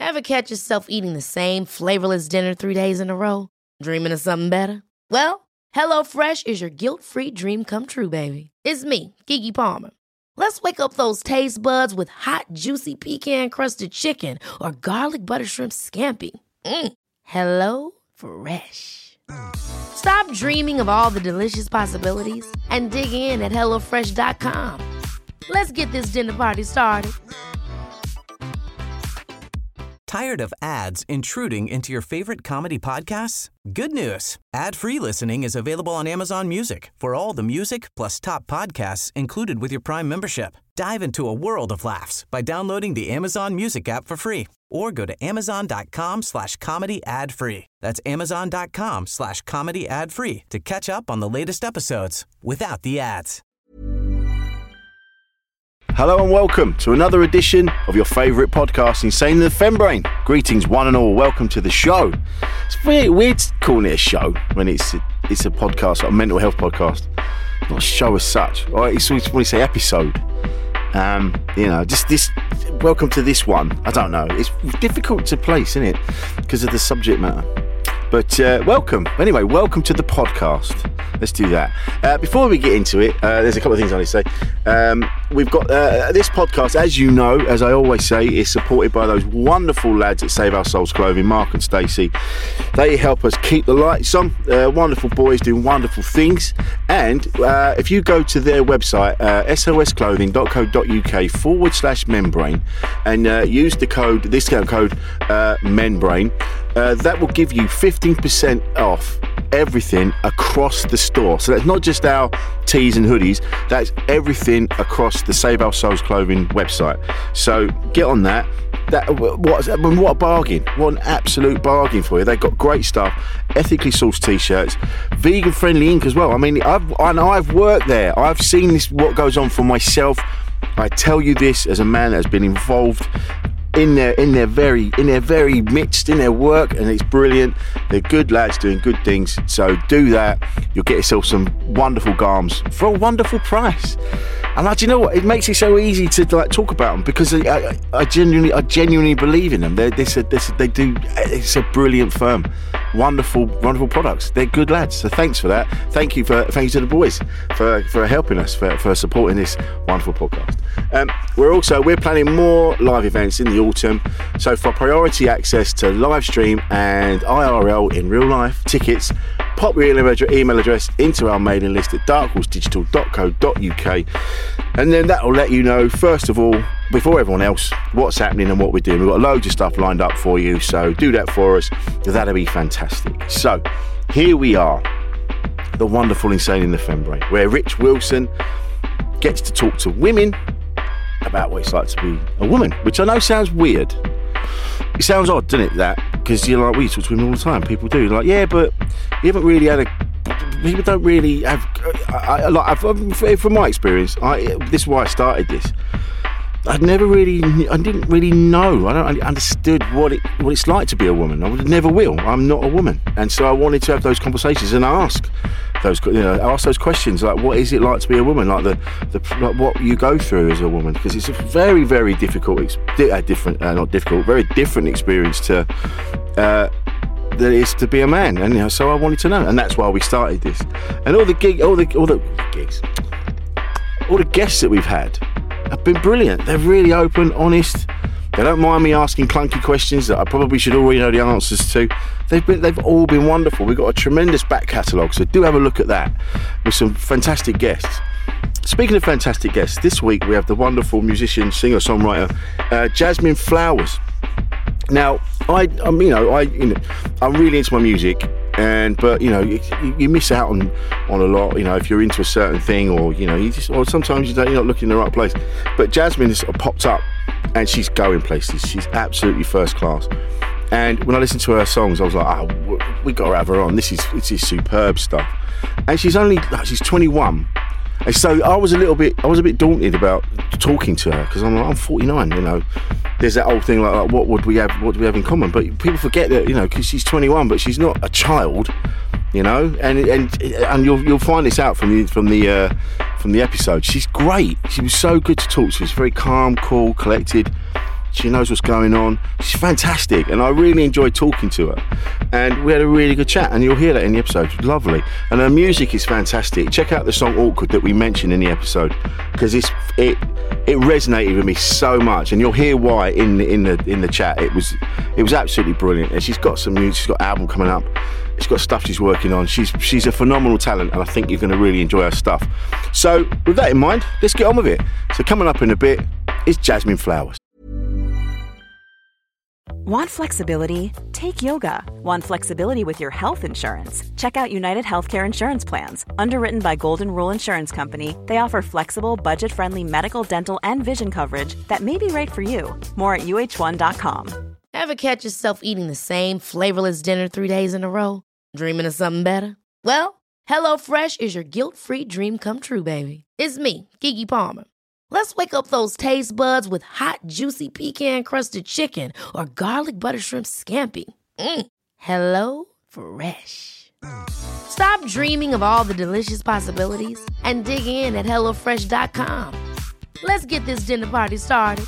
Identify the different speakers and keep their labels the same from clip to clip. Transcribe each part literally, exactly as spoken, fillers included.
Speaker 1: Ever catch yourself eating the same flavorless dinner three days in a row? Dreaming of something better? Well, HelloFresh is your guilt-free dream come true, baby. It's me, Keke Palmer. Let's wake up those taste buds with hot, juicy pecan-crusted chicken or garlic butter shrimp scampi. Mm. Hello Fresh. Stop dreaming of all the delicious possibilities and dig in at hello fresh dot com. Let's get this dinner party started.
Speaker 2: Tired of ads intruding into your favorite comedy podcasts? Good news. Ad-free listening is available on Amazon Music for all the music plus top podcasts included with your Prime membership. Dive into a world of laughs by downloading the Amazon Music app for free or go to amazon.com slash comedy ad free. That's amazon.com slash comedy ad free to catch up on the latest episodes without the ads.
Speaker 3: Hello and welcome to another edition of your favourite podcast, Insane in the Fembrain. Greetings one and all, welcome to the show. It's weird, weird calling it a show when it's a, it's a podcast, like a mental health podcast. Not a show as such. Right? It's always when you say episode. Um, you know, just this, welcome to this one. I don't know, it's difficult to place, isn't it? Because of the subject matter. But uh, welcome. Anyway, welcome to the podcast. Let's do that. Uh, before we get into it, uh, there's a couple of things I need to say. Um, we've got uh, this podcast, as you know, as I always say, is supported by those wonderful lads at Save Our Souls Clothing, Mark and Stacey. They help us keep the lights on. Uh, wonderful boys doing wonderful things. And uh, if you go to their website, uh, sosclothing.co.uk forward slash membrane, and uh, use the code, discount code uh, membrane, uh, that will give you fifteen percent off everything across the store. So that's not just our tees and hoodies, that's everything across the Save Our Souls Clothing website. So get on that. That what, what a bargain. What an absolute bargain for you. They've got great stuff, ethically sourced t-shirts, vegan friendly ink as well. I mean, I've, I know I've worked there. I've seen this, what goes on for myself. I tell you this as a man that has been involved in their in their very in their very midst in their work, and it's brilliant. They're good lads doing good things, so do that. You'll get yourself some wonderful garms for a wonderful price. And I, do you know what? It makes it so easy to like talk about them because I, I, I genuinely I genuinely believe in them. They're this, this they do. It's a brilliant firm. Wonderful, wonderful products. They're good lads. So thanks for that. Thank you for thank you to the boys for, for helping us, for, for supporting this wonderful podcast. Um, we're also we're planning more live events in the autumn. So for priority access to live stream and I R L in real life tickets, pop your email address into our mailing list at dark horse digital dot co dot uk, and then that will let you know first of all, before everyone else, what's happening and what we're doing. We've got loads of stuff lined up for you, so do that for us. That'll be fantastic. So here we are, the wonderful Insane in the Fembrain, where Rich Wilson gets to talk to women about what it's like to be a woman, which I know sounds weird. It sounds odd, doesn't it, that? Because you're like, we talk to women all the time. People do. Like, yeah, but you haven't really had a... People don't really have... I, I, like, I've, from my experience, I, this is why I started this. I'd never really... I didn't really know. I don't I understood what it what it's like to be a woman. I never will. I'm not a woman. And so I wanted to have those conversations and ask those, you know, ask those questions, like, what is it like to be a woman? Like, the, the like what you go through as a woman. Because it's a very, very difficult... Uh, different... Uh, not difficult. Very different experience to... Uh, that it is to be a man, and you know, so I wanted to know, and that's why we started this. And all the gig, all the all the gigs, all the guests that we've had have been brilliant. They're really open, honest. They don't mind me asking clunky questions that I probably should already know the answers to. They've been, they've all been wonderful. We've got a tremendous back catalogue, so do have a look at that with some fantastic guests. Speaking of fantastic guests, this week we have the wonderful musician, singer, songwriter, uh, Jasmine Flowers. Now, I, um, you know, I, you know, I'm really into my music, and but you know, you, you miss out on, on a lot. You know, if you're into a certain thing, or you know, you just, or sometimes you don't, you're not looking in the right place. But Jasmine has sort of popped up, and she's going places. She's absolutely first class. And when I listened to her songs, I was like, oh, we got to have her on. This is this is superb stuff. And she's only, she's twenty-one. And so I was a little bit, I was a bit daunted about talking to her because I'm like, I'm forty-nine, you know. There's that old thing like, like, what would we have, what do we have in common? But people forget that, you know, because she's twenty-one, but she's not a child, you know. And and and you'll you'll find this out from the from the uh, from the episode. She's great. She was so good to talk to. She's very calm, cool, collected. She knows what's going on. She's fantastic, and I really enjoyed talking to her. And we had a really good chat, and you'll hear that in the episode. It was lovely. And her music is fantastic. Check out the song Awkward that we mentioned in the episode, because it's it it resonated with me so much, and you'll hear why in the, in the in the chat. It was it was absolutely brilliant. And she's got some music. She's got an album coming up. She's got stuff she's working on. She's she's a phenomenal talent, and I think you're going to really enjoy her stuff. So with that in mind, let's get on with it. So coming up in a bit is Jasmine Flowers.
Speaker 4: Want flexibility? Take yoga. Want flexibility with your health insurance? Check out United Healthcare Insurance Plans. Underwritten by Golden Rule Insurance Company, they offer flexible, budget-friendly medical, dental, and vision coverage that may be right for you. More at U H one dot com.
Speaker 1: Ever catch yourself eating the same flavorless dinner three days in a row? Dreaming of something better? Well, HelloFresh is your guilt-free dream come true, baby. It's me, Keke Palmer. Let's wake up those taste buds with hot, juicy pecan-crusted chicken or garlic butter shrimp scampi. Mm. Hello Fresh. Stop dreaming of all the delicious possibilities and dig in at hello fresh dot com. Let's get this dinner party started.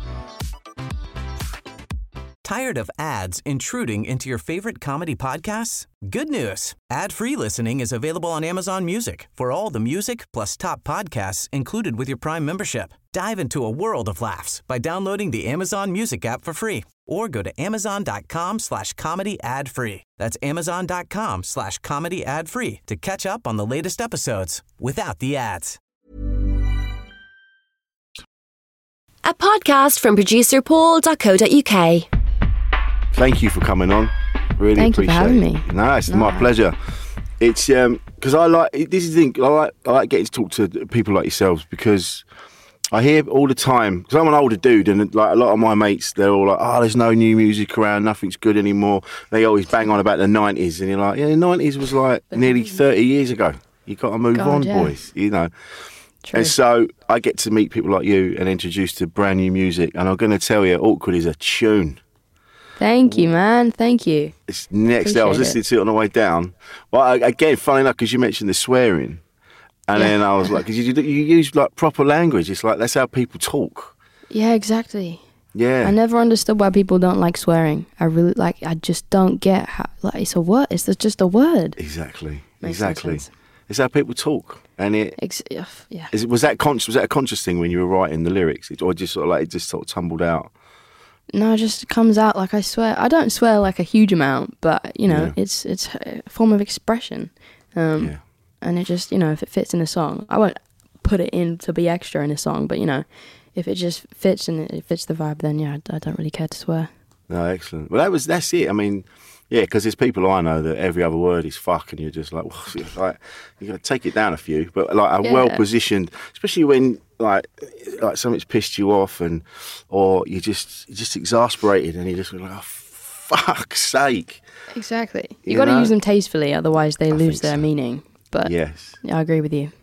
Speaker 2: Tired of ads intruding into your favorite comedy podcasts? Good news. Ad-free listening is available on Amazon Music for all the music plus top podcasts included with your Prime membership. Dive into a world of laughs by downloading the Amazon Music app for free or go to amazon.com slash comedy ad free. That's amazon.com slash comedy ad free to catch up on the latest episodes without the ads.
Speaker 5: A podcast from producer paul dot co dot uk.
Speaker 3: Thank you for coming on. Really
Speaker 6: Thank you for
Speaker 3: appreciate
Speaker 6: having
Speaker 3: it.
Speaker 6: me.
Speaker 3: No, it's
Speaker 6: No.
Speaker 3: my pleasure. It's um because I like this is the thing. I like I like getting to talk to people like yourselves because I hear all the time. Because I'm an older dude, and like a lot of my mates, they're all like, "Oh, there's no new music around. Nothing's good anymore." They always bang on about the nineties, and you're like, "Yeah, the nineties was like nearly thirty years ago. You got to move
Speaker 6: God,
Speaker 3: on,
Speaker 6: yeah.
Speaker 3: boys." You know.
Speaker 6: True.
Speaker 3: And so I get to meet people like you and introduce to brand new music. And I'm going to tell you, Awkward is a tune.
Speaker 6: Thank you, man. Thank you.
Speaker 3: It's next day. I was
Speaker 6: Appreciate
Speaker 3: listening to it on the way down. Well, I, again, funny enough, because you mentioned the swearing. And
Speaker 6: Yeah.
Speaker 3: then I was like, because you, you use like proper language. It's like, that's how people talk.
Speaker 6: Yeah, exactly.
Speaker 3: Yeah.
Speaker 6: I never understood why people don't like swearing. I really like. I just don't get how. Like, it's a word. It's just a word.
Speaker 3: Exactly.
Speaker 6: Makes no
Speaker 3: exactly.
Speaker 6: sense.
Speaker 3: It's how people talk. And it,
Speaker 6: Ex- yeah, yeah.
Speaker 3: is it was that conscious, was that a conscious thing when you were writing the lyrics? It, or just sort of like, it just sort of tumbled out?
Speaker 6: No, it just comes out like I swear. I don't swear like a huge amount, but you know,
Speaker 3: Yeah.
Speaker 6: it's it's a form of expression. Um,
Speaker 3: Yeah.
Speaker 6: And it just, you know, if it fits in a song, I won't put it in to be extra in a song, but you know, if it just fits and it fits the vibe, then yeah, I, I don't really care to swear.
Speaker 3: No, excellent. Well, that was that's it. I mean, yeah, because there's people I know that every other word is fuck, and you're just like, well, it's like you got to take it down a few, but like a
Speaker 6: Yeah.
Speaker 3: well positioned, especially when like like something's pissed you off, and or you just you're just exasperated, and you're just like, oh, fuck's sake.
Speaker 6: Exactly. You,
Speaker 3: You
Speaker 6: got to
Speaker 3: know?
Speaker 6: use them tastefully, otherwise they
Speaker 3: I
Speaker 6: lose
Speaker 3: think
Speaker 6: their
Speaker 3: so.
Speaker 6: meaning. But
Speaker 3: Yes.
Speaker 6: yeah, I agree with you.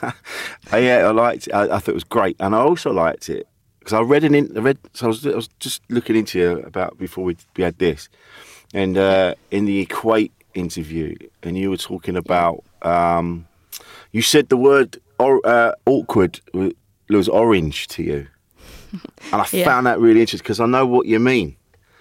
Speaker 3: Uh, yeah, I liked it. I, I thought it was great, and I also liked it because I read an in, I read. So I was, I was just looking into it about before we, we had this, and uh, in the Equate interview, and you were talking about. Um, you said the word or, uh, awkward was, was orange to you, and I
Speaker 6: Yeah.
Speaker 3: found that really interesting because I know what you mean.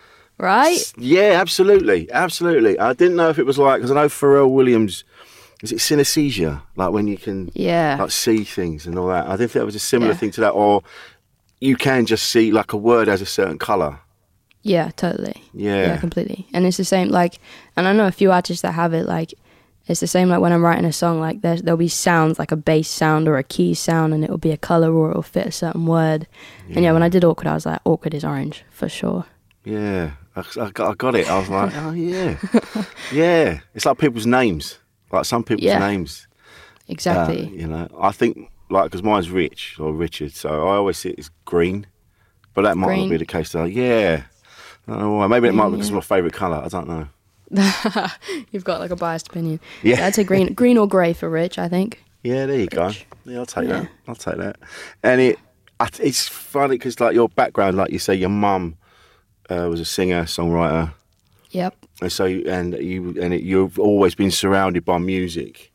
Speaker 6: Right?
Speaker 3: Yeah, absolutely, absolutely. I didn't know if it was like because I know Pharrell Williams. Is it synesthesia? Like when you can
Speaker 6: Yeah.
Speaker 3: like see things and all that. I didn't think it was a similar
Speaker 6: Yeah.
Speaker 3: thing to that, or you can just see like a word has a certain colour.
Speaker 6: Yeah, totally.
Speaker 3: Yeah.
Speaker 6: Yeah, completely. And it's the same, like, and I know a few artists that have it, like, it's the same, like, when I'm writing a song, like, there's, there'll be sounds, like a bass sound or a key sound, and it'll be a colour or it'll fit a certain word. And yeah, when I did Awkward, I was like, Awkward is orange, for sure.
Speaker 3: Yeah, I, I, got, I got it. I was like, oh yeah, yeah. It's like people's names, like some people's
Speaker 6: Yeah.
Speaker 3: names.
Speaker 6: Exactly.
Speaker 3: Uh, you know, I think like because mine's Rich or Richard, so I always see it as Green, but that might not
Speaker 6: Green.
Speaker 3: be the case. Though. Yeah, I don't know why. Maybe it might be because
Speaker 6: yeah.
Speaker 3: it's my favourite colour. I don't know.
Speaker 6: You've got, like, a biased opinion.
Speaker 3: Yeah.
Speaker 6: I'd say green, green or grey for Rich, I think.
Speaker 3: Yeah, there you go.
Speaker 6: Rich.
Speaker 3: Yeah, I'll take
Speaker 6: Yeah.
Speaker 3: that. I'll take that. And it, I- it's funny because like your background, like you say, your mum uh, was a singer, songwriter,
Speaker 6: Yep.
Speaker 3: and so you- and you and it, you've always been surrounded by music.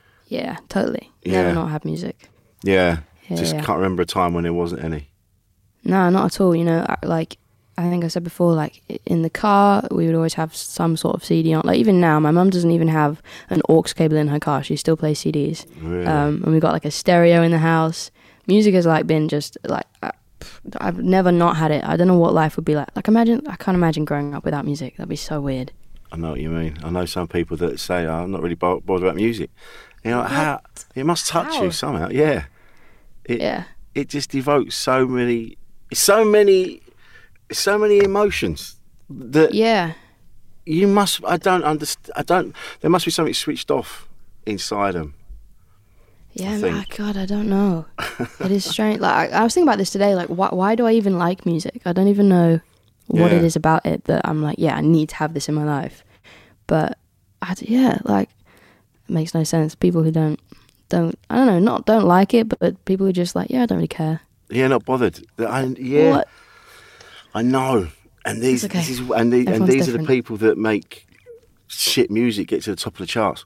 Speaker 6: Yeah, totally.
Speaker 3: Yeah.
Speaker 6: Never not have music.
Speaker 3: Yeah,
Speaker 6: Yeah,
Speaker 3: just
Speaker 6: yeah.
Speaker 3: can't remember a time when there wasn't any.
Speaker 6: No, not at all. You know, I- like I think I said before, like i- in the car, we would always have some sort of C D on. Like even now, my mum doesn't even have an aux cable in her car. She still plays C Ds.
Speaker 3: Really?
Speaker 6: Um, and we got like a stereo in the house. Music has like been just like I, I've never not had it. I don't know what life would be like. Like imagine, I can't imagine growing up without music. That'd be so weird.
Speaker 3: I know what you mean. I know some people that say, oh, I'm not really bo- bothered about music. You know, how it must touch
Speaker 6: How?
Speaker 3: you somehow. Yeah. It,
Speaker 6: Yeah.
Speaker 3: It just evokes so many, so many, so many emotions that
Speaker 6: Yeah.
Speaker 3: you must. I don't understand. I don't. There must be something switched off inside them.
Speaker 6: Yeah,
Speaker 3: I
Speaker 6: man,
Speaker 3: think.
Speaker 6: God, I don't know. It is strange. Like I, I was thinking about this today. Like, why, why do I even like music? I don't even know what it
Speaker 3: Yeah.
Speaker 6: is about it that I'm like, yeah, I need to have this in my life. But I, d- yeah, like it makes no sense. People who don't, don't, I don't know, not don't like it, but people who just like, yeah, I don't really care.
Speaker 3: Yeah, not bothered. I, yeah,
Speaker 6: What?
Speaker 3: I know. And these,
Speaker 6: It's okay.
Speaker 3: this is, and, the, and
Speaker 6: Everyone's
Speaker 3: these are the
Speaker 6: different.
Speaker 3: people that make shit music get to the top of the charts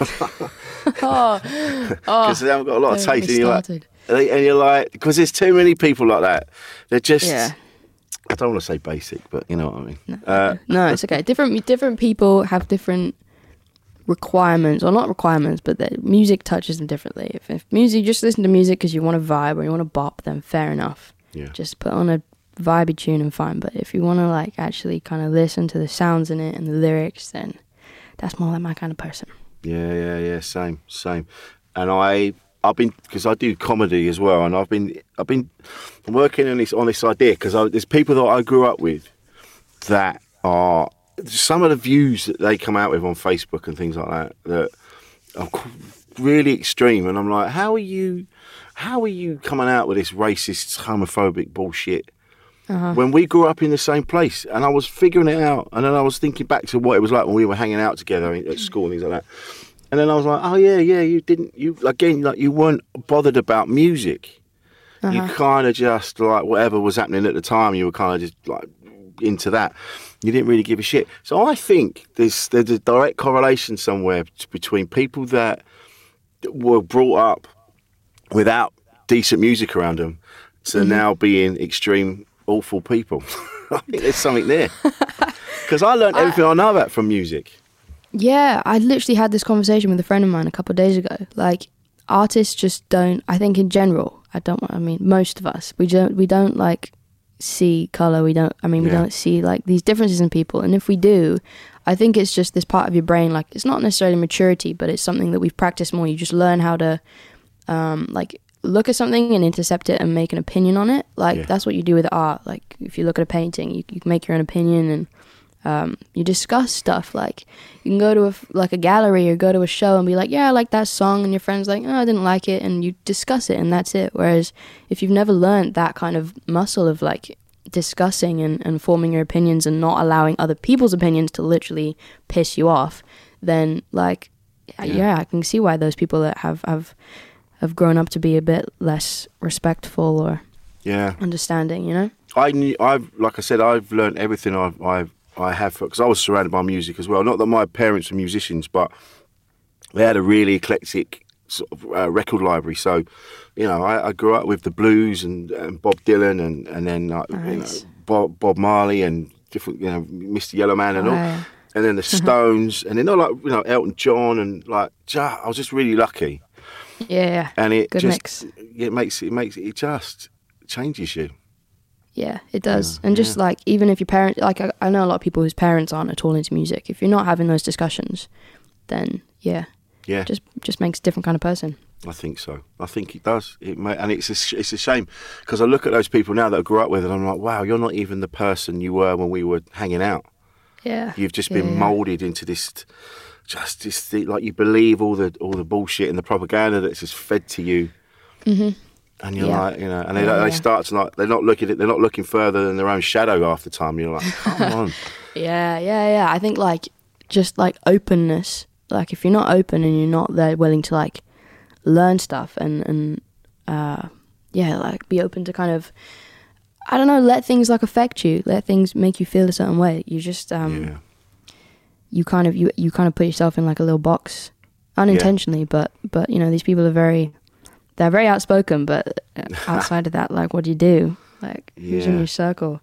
Speaker 6: Oh,
Speaker 3: because they haven't got a lot of
Speaker 6: don't get
Speaker 3: taste.
Speaker 6: me
Speaker 3: And you're like,
Speaker 6: started.
Speaker 3: and you're like, because there's too many people like that. They're just.
Speaker 6: Yeah.
Speaker 3: I don't want to say basic, but you know what I mean. Uh,
Speaker 6: No, it's okay. Different different people have different requirements, or not requirements, but the music touches them differently. If, if music, just listen to music because you want to vibe or you want to bop, then fair enough.
Speaker 3: yeah.
Speaker 6: Just put on a vibey tune and fine. But if you want to like actually kind of listen to the sounds in it and the lyrics, then that's more like my kind of person.
Speaker 3: Yeah, yeah, yeah. Same, same. And I, I've been because I do comedy as well, and I've been, I've been working on this on this idea because there's people that I grew up with that are some of the views that they come out with on Facebook and things like that that are qu- really extreme, and I'm like, how are you, how are you coming out with this racist, homophobic bullshit? When we grew up in the same place, and I was figuring it out, and then I was thinking back to what it was like when we were hanging out together at school and things like that. And then I was like, oh yeah, yeah, you didn't, you again, like you weren't bothered about music. You kind of just like whatever was happening at the time, you were kind of just like into that. You didn't really give a shit. So I think there's there's a direct correlation somewhere t- between people that were brought up without decent music around them to now being extreme awful people. I think there's something there because I learned everything I know about from music.
Speaker 6: Yeah, I literally had this conversation with a friend of mine a couple of days ago. Like, artists just don't. I think in general, I don't. I mean, most of us, we don't. We don't like see color. We don't. I mean, we
Speaker 3: Yeah.
Speaker 6: don't see like these differences in people. And if we do, I think it's just this part of your brain. Like, it's not necessarily maturity, but it's something that we've practiced more. You just learn how to, um, like, look at something and intercept it and make an opinion on it. Like,
Speaker 3: Yeah.
Speaker 6: that's what you do with art. Like, if you look at a painting, you, you make your own opinion and. Um, you discuss stuff. Like, you can go to a, f- like a gallery or go to a show and be like, yeah, I like that song, and your friend's like, oh, I didn't like it, and you discuss it and that's it. Whereas if you've never learned that kind of muscle of like discussing and, and forming your opinions and not allowing other people's opinions to literally piss you off, then like yeah, yeah I can see why those people that have, have have grown up to be a bit less respectful or
Speaker 3: Yeah.
Speaker 6: understanding, you know?
Speaker 3: I knew, I've, like I said, I've learned everything I've, I've, I have, because I was surrounded by music as well. Not that my parents were musicians, but they had a really eclectic sort of uh, record library. So, you know, I, I grew up with the blues and, and Bob Dylan, and and then like, you know,
Speaker 6: Nice.
Speaker 3: Bob Bob Marley and different, you know, Mister Yellowman and all,
Speaker 6: Right.
Speaker 3: and then the Stones, and then all like you know Elton John, and like ja- I was just really lucky,
Speaker 6: Yeah,
Speaker 3: and it
Speaker 6: good
Speaker 3: just
Speaker 6: mix.
Speaker 3: it makes it makes it just changes you.
Speaker 6: Yeah, it does. And just like, even if your parents, like I, I know a lot of people whose parents aren't at all into music. If you're not having those discussions, then yeah,
Speaker 3: Yeah.
Speaker 6: just just makes a different kind of person.
Speaker 3: I think so. I think it does. It may, and it's a, sh- it's a shame because I look at those people now that I grew up with, and I'm like, wow, you're not even the person you were when we were hanging out.
Speaker 6: Yeah,
Speaker 3: You've just
Speaker 6: Yeah,
Speaker 3: been
Speaker 6: yeah.
Speaker 3: moulded into this, just this thing, like you believe all the all the bullshit and the propaganda that's just fed to you. Mm-hmm. And you're
Speaker 6: Yeah.
Speaker 3: like, you know, and they
Speaker 6: Yeah,
Speaker 3: they
Speaker 6: yeah.
Speaker 3: start to like they're not looking at they're not looking further than their own shadow half the time. You're like, come on.
Speaker 6: Yeah, yeah, yeah. I think like just like openness. Like if you're not open and you're not there willing to like learn stuff and and uh, yeah, like be open to kind of I don't know, let things like affect you, let things make you feel a certain way. You just um,
Speaker 3: Yeah.
Speaker 6: you kind of you you kind of put yourself in like a little box unintentionally, but but you know these people are very they're very outspoken, but outside of that, like what do you do? Like, who's in
Speaker 3: Yeah.
Speaker 6: your circle?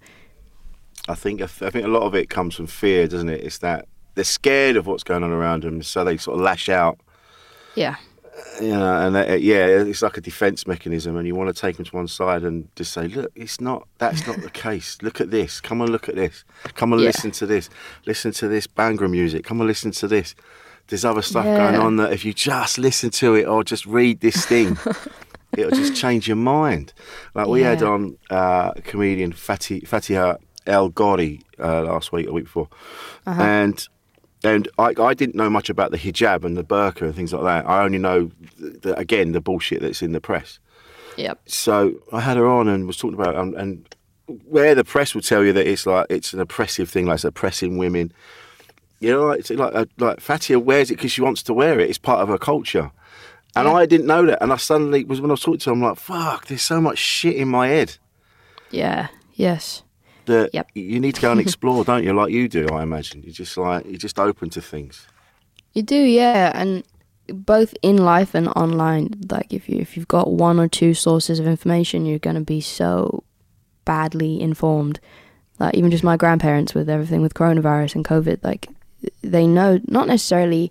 Speaker 3: I think I think a lot of it comes from fear, doesn't it? It's that they're scared of what's going on around them, so they sort of lash out.
Speaker 6: Yeah.
Speaker 3: You know, and uh, yeah, it's like a defence mechanism, and you want to take them to one side and just say, look, it's not, that's not the case. Look at this. Come and look at this. Come and
Speaker 6: Yeah.
Speaker 3: listen to this. Listen to this Bhangra music. Come and listen to this. There's other stuff
Speaker 6: Yeah.
Speaker 3: going on that if you just listen to it or just read this thing, it'll just change your mind. Like we had
Speaker 6: Yeah.
Speaker 3: on uh, comedian Fatih, Fatiha El Ghori uh, last week, or the week before,
Speaker 6: Uh-huh.
Speaker 3: and and I, I didn't know much about the hijab and the burqa and things like that. I only know, the, the, again, the bullshit that's in the press.
Speaker 6: Yep.
Speaker 3: So I had her on and was talking about, um, and where the press will tell you that it's like it's an oppressive thing, like it's oppressing women. You know, like, it's like uh, like Fatia wears it because she wants to wear it. It's part of her culture. And
Speaker 6: Yeah.
Speaker 3: I didn't know that. And I suddenly was when I was talking to her, I'm like, fuck, there's so much shit in my head
Speaker 6: Yeah. Yes.
Speaker 3: that
Speaker 6: Yep.
Speaker 3: you need to go and explore, don't you? Like you do, I imagine. You're just like you're just open to things.
Speaker 6: You do, yeah, and both in life and online. Like if you if you've got one or two sources of information, you're gonna be so badly informed. Like even just my grandparents with everything with coronavirus and COVID, like they know not necessarily.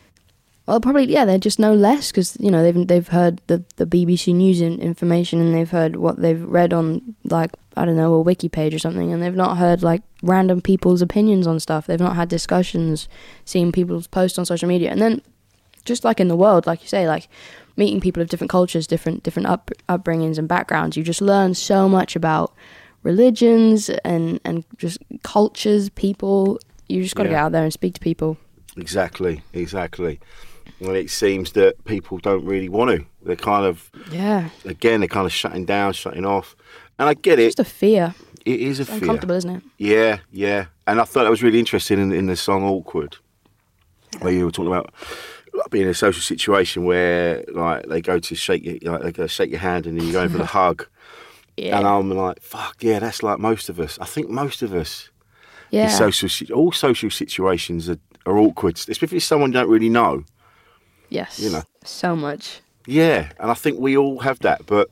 Speaker 6: Well, probably yeah, they just know less because you know they've they've heard the the B B C News in, information and they've heard what they've read on like I don't know a wiki page or something, and they've not heard like random people's opinions on stuff. They've not had discussions, seen people's posts on social media, and then just like in the world, like you say, like meeting people of different cultures, different different up, upbringings and backgrounds, you just learn so much about religions and and just cultures, people. You just got to
Speaker 3: Yeah.
Speaker 6: get out there and speak to people.
Speaker 3: Exactly, exactly. And it seems that people don't really want to. They're kind of,
Speaker 6: Yeah,
Speaker 3: again, they're kind of shutting down, shutting off. And I get it.
Speaker 6: just a fear.
Speaker 3: It is a
Speaker 6: It's
Speaker 3: fear.
Speaker 6: uncomfortable, isn't it?
Speaker 3: Yeah, yeah. And I thought that was really interesting in, in the song Awkward, where you were talking about like, being in a social situation where like they go to shake you, like, they go shake your hand and then you go in for the hug.
Speaker 6: Yeah,
Speaker 3: And I'm like, fuck, yeah, that's like most of us. I think most of us.
Speaker 6: yeah.
Speaker 3: In social, si- all social situations are, are awkward, especially if it's someone you don't really know.
Speaker 6: Yes,
Speaker 3: you know.
Speaker 6: so much.
Speaker 3: Yeah, and I think we all have that, but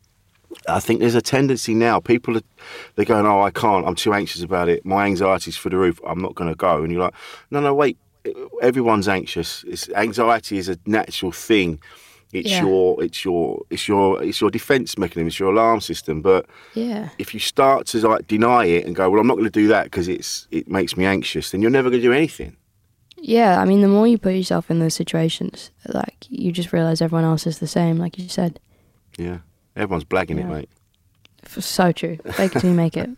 Speaker 3: I think there's a tendency now. People are they're going, oh, I can't. I'm too anxious about it. My anxiety's through the roof. I'm not going to go. And you're like, no, no, wait. Everyone's anxious. It's, anxiety is a natural thing. It's
Speaker 6: Yeah.
Speaker 3: your, it's your, it's your, it's your defence mechanism. It's your alarm system. But
Speaker 6: Yeah,
Speaker 3: if you start to like deny it and go, well, I'm not going to do that because it's it makes me anxious, then you're never going to do anything.
Speaker 6: yeah. I mean, the more you put yourself in those situations, like you just realize everyone else is the same, like you said.
Speaker 3: Yeah, everyone's blagging it,
Speaker 6: Yeah.
Speaker 3: mate.
Speaker 6: F- So true. Fake it till you make it.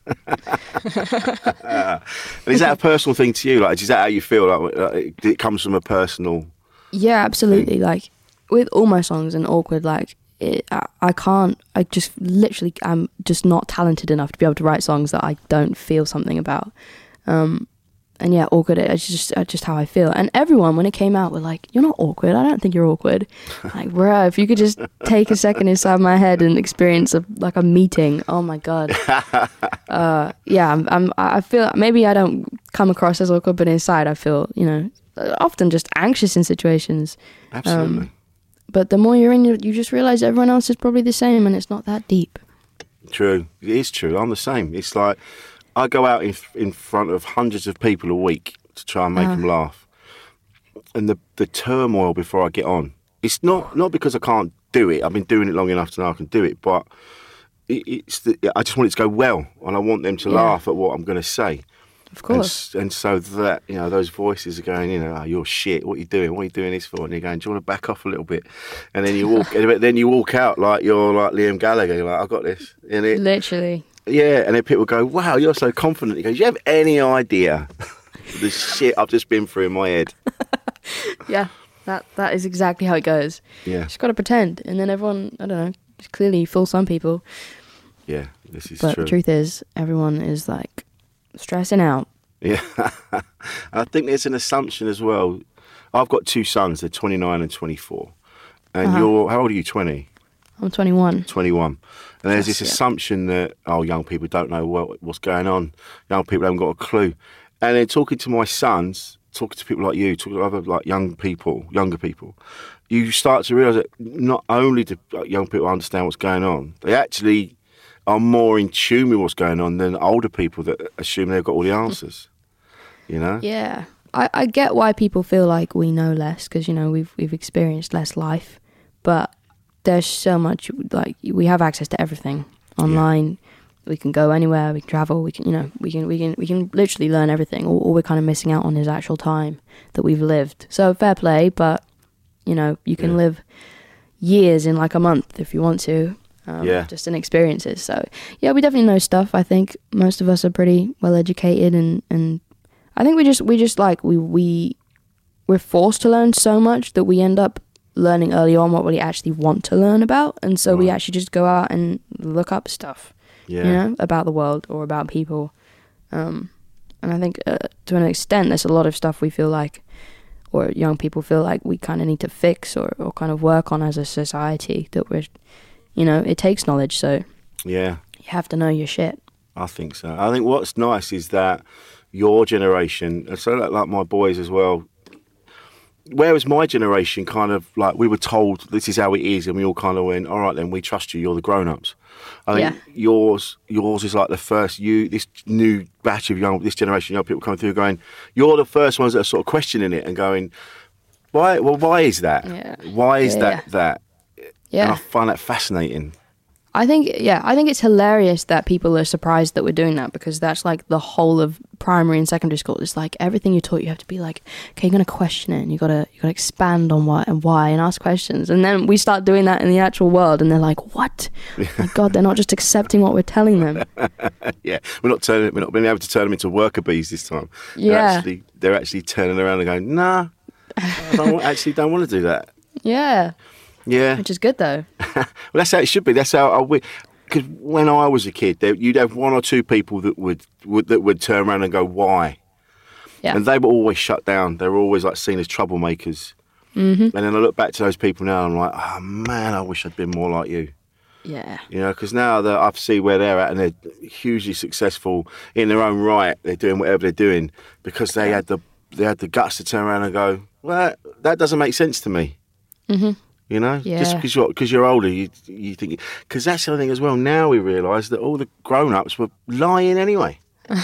Speaker 3: And is that a personal thing to you? Like, is that how you feel? Like, like, it comes from a personal.
Speaker 6: Yeah, absolutely. Like with all my songs and Awkward, like it, I, I can't. I just literally, I'm just not talented enough to be able to write songs that I don't feel something about. Um, and yeah, Awkward. It's just, it's just how I feel. And everyone, when it came out, were like, "You're not awkward. I don't think you're awkward." Like, bro, if you could just take a second inside my head and experience a, like a meeting. Oh my god. Uh, yeah, I'm, I'm. I feel maybe I don't come across as awkward, but inside I feel, you know, often just anxious in situations.
Speaker 3: Absolutely.
Speaker 6: Um, But the more you're in, you, you just realize everyone else is probably the same, and it's not that deep.
Speaker 3: True. It is true. I'm the same. It's like I go out in in front of hundreds of people a week to try and make
Speaker 6: Uh.
Speaker 3: them laugh, and the the turmoil before I get on. It's not not because I can't do it. I've been doing it long enough to know I can do it, but it, it's the, I just want it to go well, and I want them to
Speaker 6: Yeah.
Speaker 3: laugh at what I'm going to say.
Speaker 6: Of
Speaker 3: And,
Speaker 6: course.
Speaker 3: s- and so that, you know, those voices are going, you know, oh, you're shit. What are you doing? What are you doing this for? And you're going, do you want to back off a little bit? And then you walk, and then you walk out like you're like Liam Gallagher. You're like, I got this. And it,
Speaker 6: Literally.
Speaker 3: yeah, and then people go, wow, you're so confident. He goes, do you have any idea the shit I've just been through in my head?
Speaker 6: Yeah, that that is exactly how it goes.
Speaker 3: Yeah,
Speaker 6: Just got to pretend, and then everyone, I don't know, clearly you fool some people,
Speaker 3: yeah, this is
Speaker 6: but
Speaker 3: true.
Speaker 6: the truth is, everyone is like stressing out.
Speaker 3: Yeah, and I think there's an assumption as well. I've got two sons, they're twenty-nine and twenty-four. And
Speaker 6: Uh-huh.
Speaker 3: you're, how old are you, twenty?
Speaker 6: I'm twenty-one.
Speaker 3: twenty-one. And there's
Speaker 6: Yes,
Speaker 3: this
Speaker 6: yeah.
Speaker 3: assumption that, oh, young people don't know what, what's going on. Young people haven't got a clue. And then talking to my sons, talking to people like you, talking to other like young people, younger people, you start to realise that not only do like, young people understand what's going on, they actually are more in tune with what's going on than older people that assume they've got all the answers. You know?
Speaker 6: Yeah. I, I get why people feel like we know less because, you know, we've we've experienced less life. But there's so much, like, we have access to everything online. Yeah. We can go anywhere, we can travel, we can, you know, we can we can we can literally learn everything. All, all we're kind of missing out on is actual time that we've lived. So fair play, but you know, you can yeah. live years in like a month if you want to. Um, yeah. Just in experiences. So yeah, we definitely know stuff. I think most of us are pretty well educated, and, and I think we just we just like we we we're forced to learn so much that we end up learning early on what we actually want to learn about, and so right. we actually just go out and look up stuff. Yeah. You know, about the world or about people. Um, and I think uh, to an extent there's a lot of stuff we feel like, or young people feel like we kind of need to fix or, or kind of work on as a society that we're, you know, it takes knowledge, so
Speaker 3: yeah,
Speaker 6: you have to know your shit.
Speaker 3: I think so. I think what's nice is that your generation, and so like, like my boys as well, whereas my generation kind of like we were told this is how it is, and we all kind of went, all right then, we trust you, you're the grown-ups. I think yeah. yours yours is like the first, you this new batch of young, this generation of young people coming through going, you're the first ones that are sort of questioning it and going, why, well, why is that?
Speaker 6: Yeah.
Speaker 3: Why is
Speaker 6: yeah,
Speaker 3: that
Speaker 6: yeah.
Speaker 3: that?
Speaker 6: Yeah.
Speaker 3: And I find that fascinating.
Speaker 6: I think, yeah, I think it's hilarious that people are surprised that we're doing that, because that's like the whole of primary and secondary school. It's like everything you're taught, you have to be like, okay, you're going to question it and you got to you got to expand on what and why and ask questions. And then we start doing that in the actual world and they're like, what? My God, they're not just accepting what we're telling them.
Speaker 3: Yeah, we're not turning, we're not being able to turn them into worker bees this time.
Speaker 6: Yeah.
Speaker 3: They're actually, they're actually turning around and going, nah, I don't, actually don't want to do that.
Speaker 6: Yeah.
Speaker 3: Yeah,
Speaker 6: which is good though.
Speaker 3: Well, that's how it should be. That's how I would. Because when I was a kid, there, you'd have one or two people that would, would that would turn around and go, "Why?"
Speaker 6: Yeah.
Speaker 3: And they were always shut down. They were always like seen as troublemakers. Mm-hmm. And then I look back to those people now, and I'm like, "Oh man, I wish I'd been more like you."
Speaker 6: Yeah.
Speaker 3: You know, because now that I see where they're at, and they're hugely successful in their own right. They're doing whatever they're doing because they had the they had the guts to turn around and go, "Well, that doesn't make sense to me." Mm-hmm. You know,
Speaker 6: yeah.
Speaker 3: just because you're, cause you're older, you you think... Because that's the other thing as well. Now we realise that all the grown-ups were lying anyway.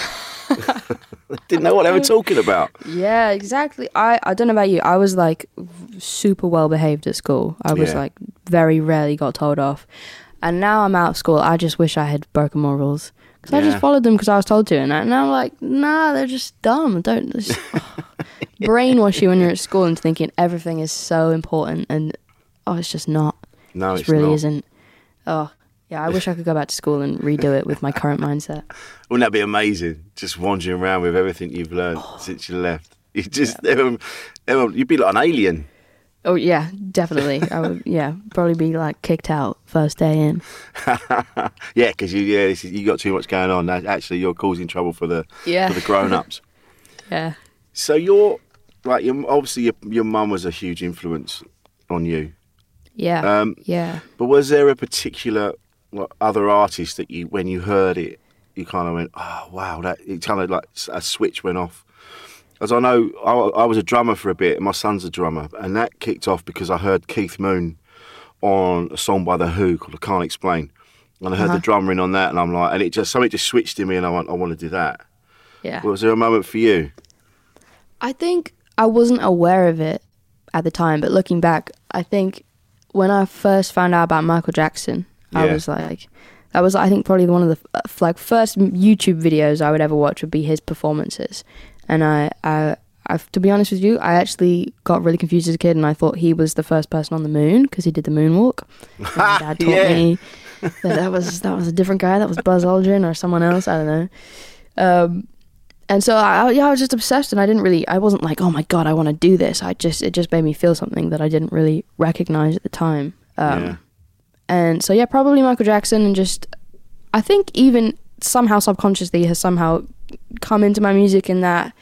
Speaker 3: Didn't know what they were talking about.
Speaker 6: Yeah, exactly. I, I don't know about you. I was, like, super well-behaved at school. I was,
Speaker 3: yeah.
Speaker 6: like, very rarely got told off. And now I'm out of school. I just wish I had broken more rules. Because yeah. I just followed them because I was told to. And, I, and I'm like, nah, they're just dumb. Don't... Just, oh. Brainwash you when you're at school into thinking everything is so important and... Oh, it's just not.
Speaker 3: No,
Speaker 6: it
Speaker 3: it's
Speaker 6: really
Speaker 3: not.
Speaker 6: isn't. Oh, yeah, I wish I could go back to school and redo it with my current mindset.
Speaker 3: Wouldn't that be amazing? Just wandering around with everything you've learned oh. since you left. You just, yeah. everyone, everyone, you'd be like an alien.
Speaker 6: Oh, yeah, definitely. I would, yeah, probably be like kicked out first day in.
Speaker 3: Yeah, because you, yeah, this is, you got too much going on. Actually, you're causing trouble for the,
Speaker 6: yeah.
Speaker 3: for the grown-ups.
Speaker 6: Yeah.
Speaker 3: So you're, like, you're, obviously your, your mum was a huge influence on you.
Speaker 6: Yeah,
Speaker 3: um,
Speaker 6: yeah.
Speaker 3: But was there a particular like, other artist that you, when you heard it, you kind of went, oh, wow, that it kind of like a switch went off? As I know, I, I was a drummer for a bit, and my son's a drummer, and that kicked off because I heard Keith Moon on a song by The Who called I Can't Explain. And I heard uh-huh. the drumming on that, and I'm like, and it just, something just switched in me, and I want, I want to do that.
Speaker 6: Yeah.
Speaker 3: Was there a moment for you?
Speaker 6: I think I wasn't aware of it at the time, but looking back, I think when I first found out about Michael Jackson, yeah. I was like, that was, I think, probably one of the uh, like first YouTube videos I would ever watch would be his performances. And I, I, I, to be honest with you, I actually got really confused as a kid, and I thought he was the first person on the moon because he did the moonwalk. And my dad taught
Speaker 3: yeah.
Speaker 6: me that that was that was a different guy. That was Buzz Aldrin or someone else. I don't know. Um, And so I, yeah, I was just obsessed, and I didn't really, I wasn't like, oh my God, I want to do this. I just, it just made me feel something that I didn't really recognize at the time. Um,
Speaker 3: yeah.
Speaker 6: And so, yeah, probably Michael Jackson, and just, I think even somehow subconsciously has somehow come into my music in that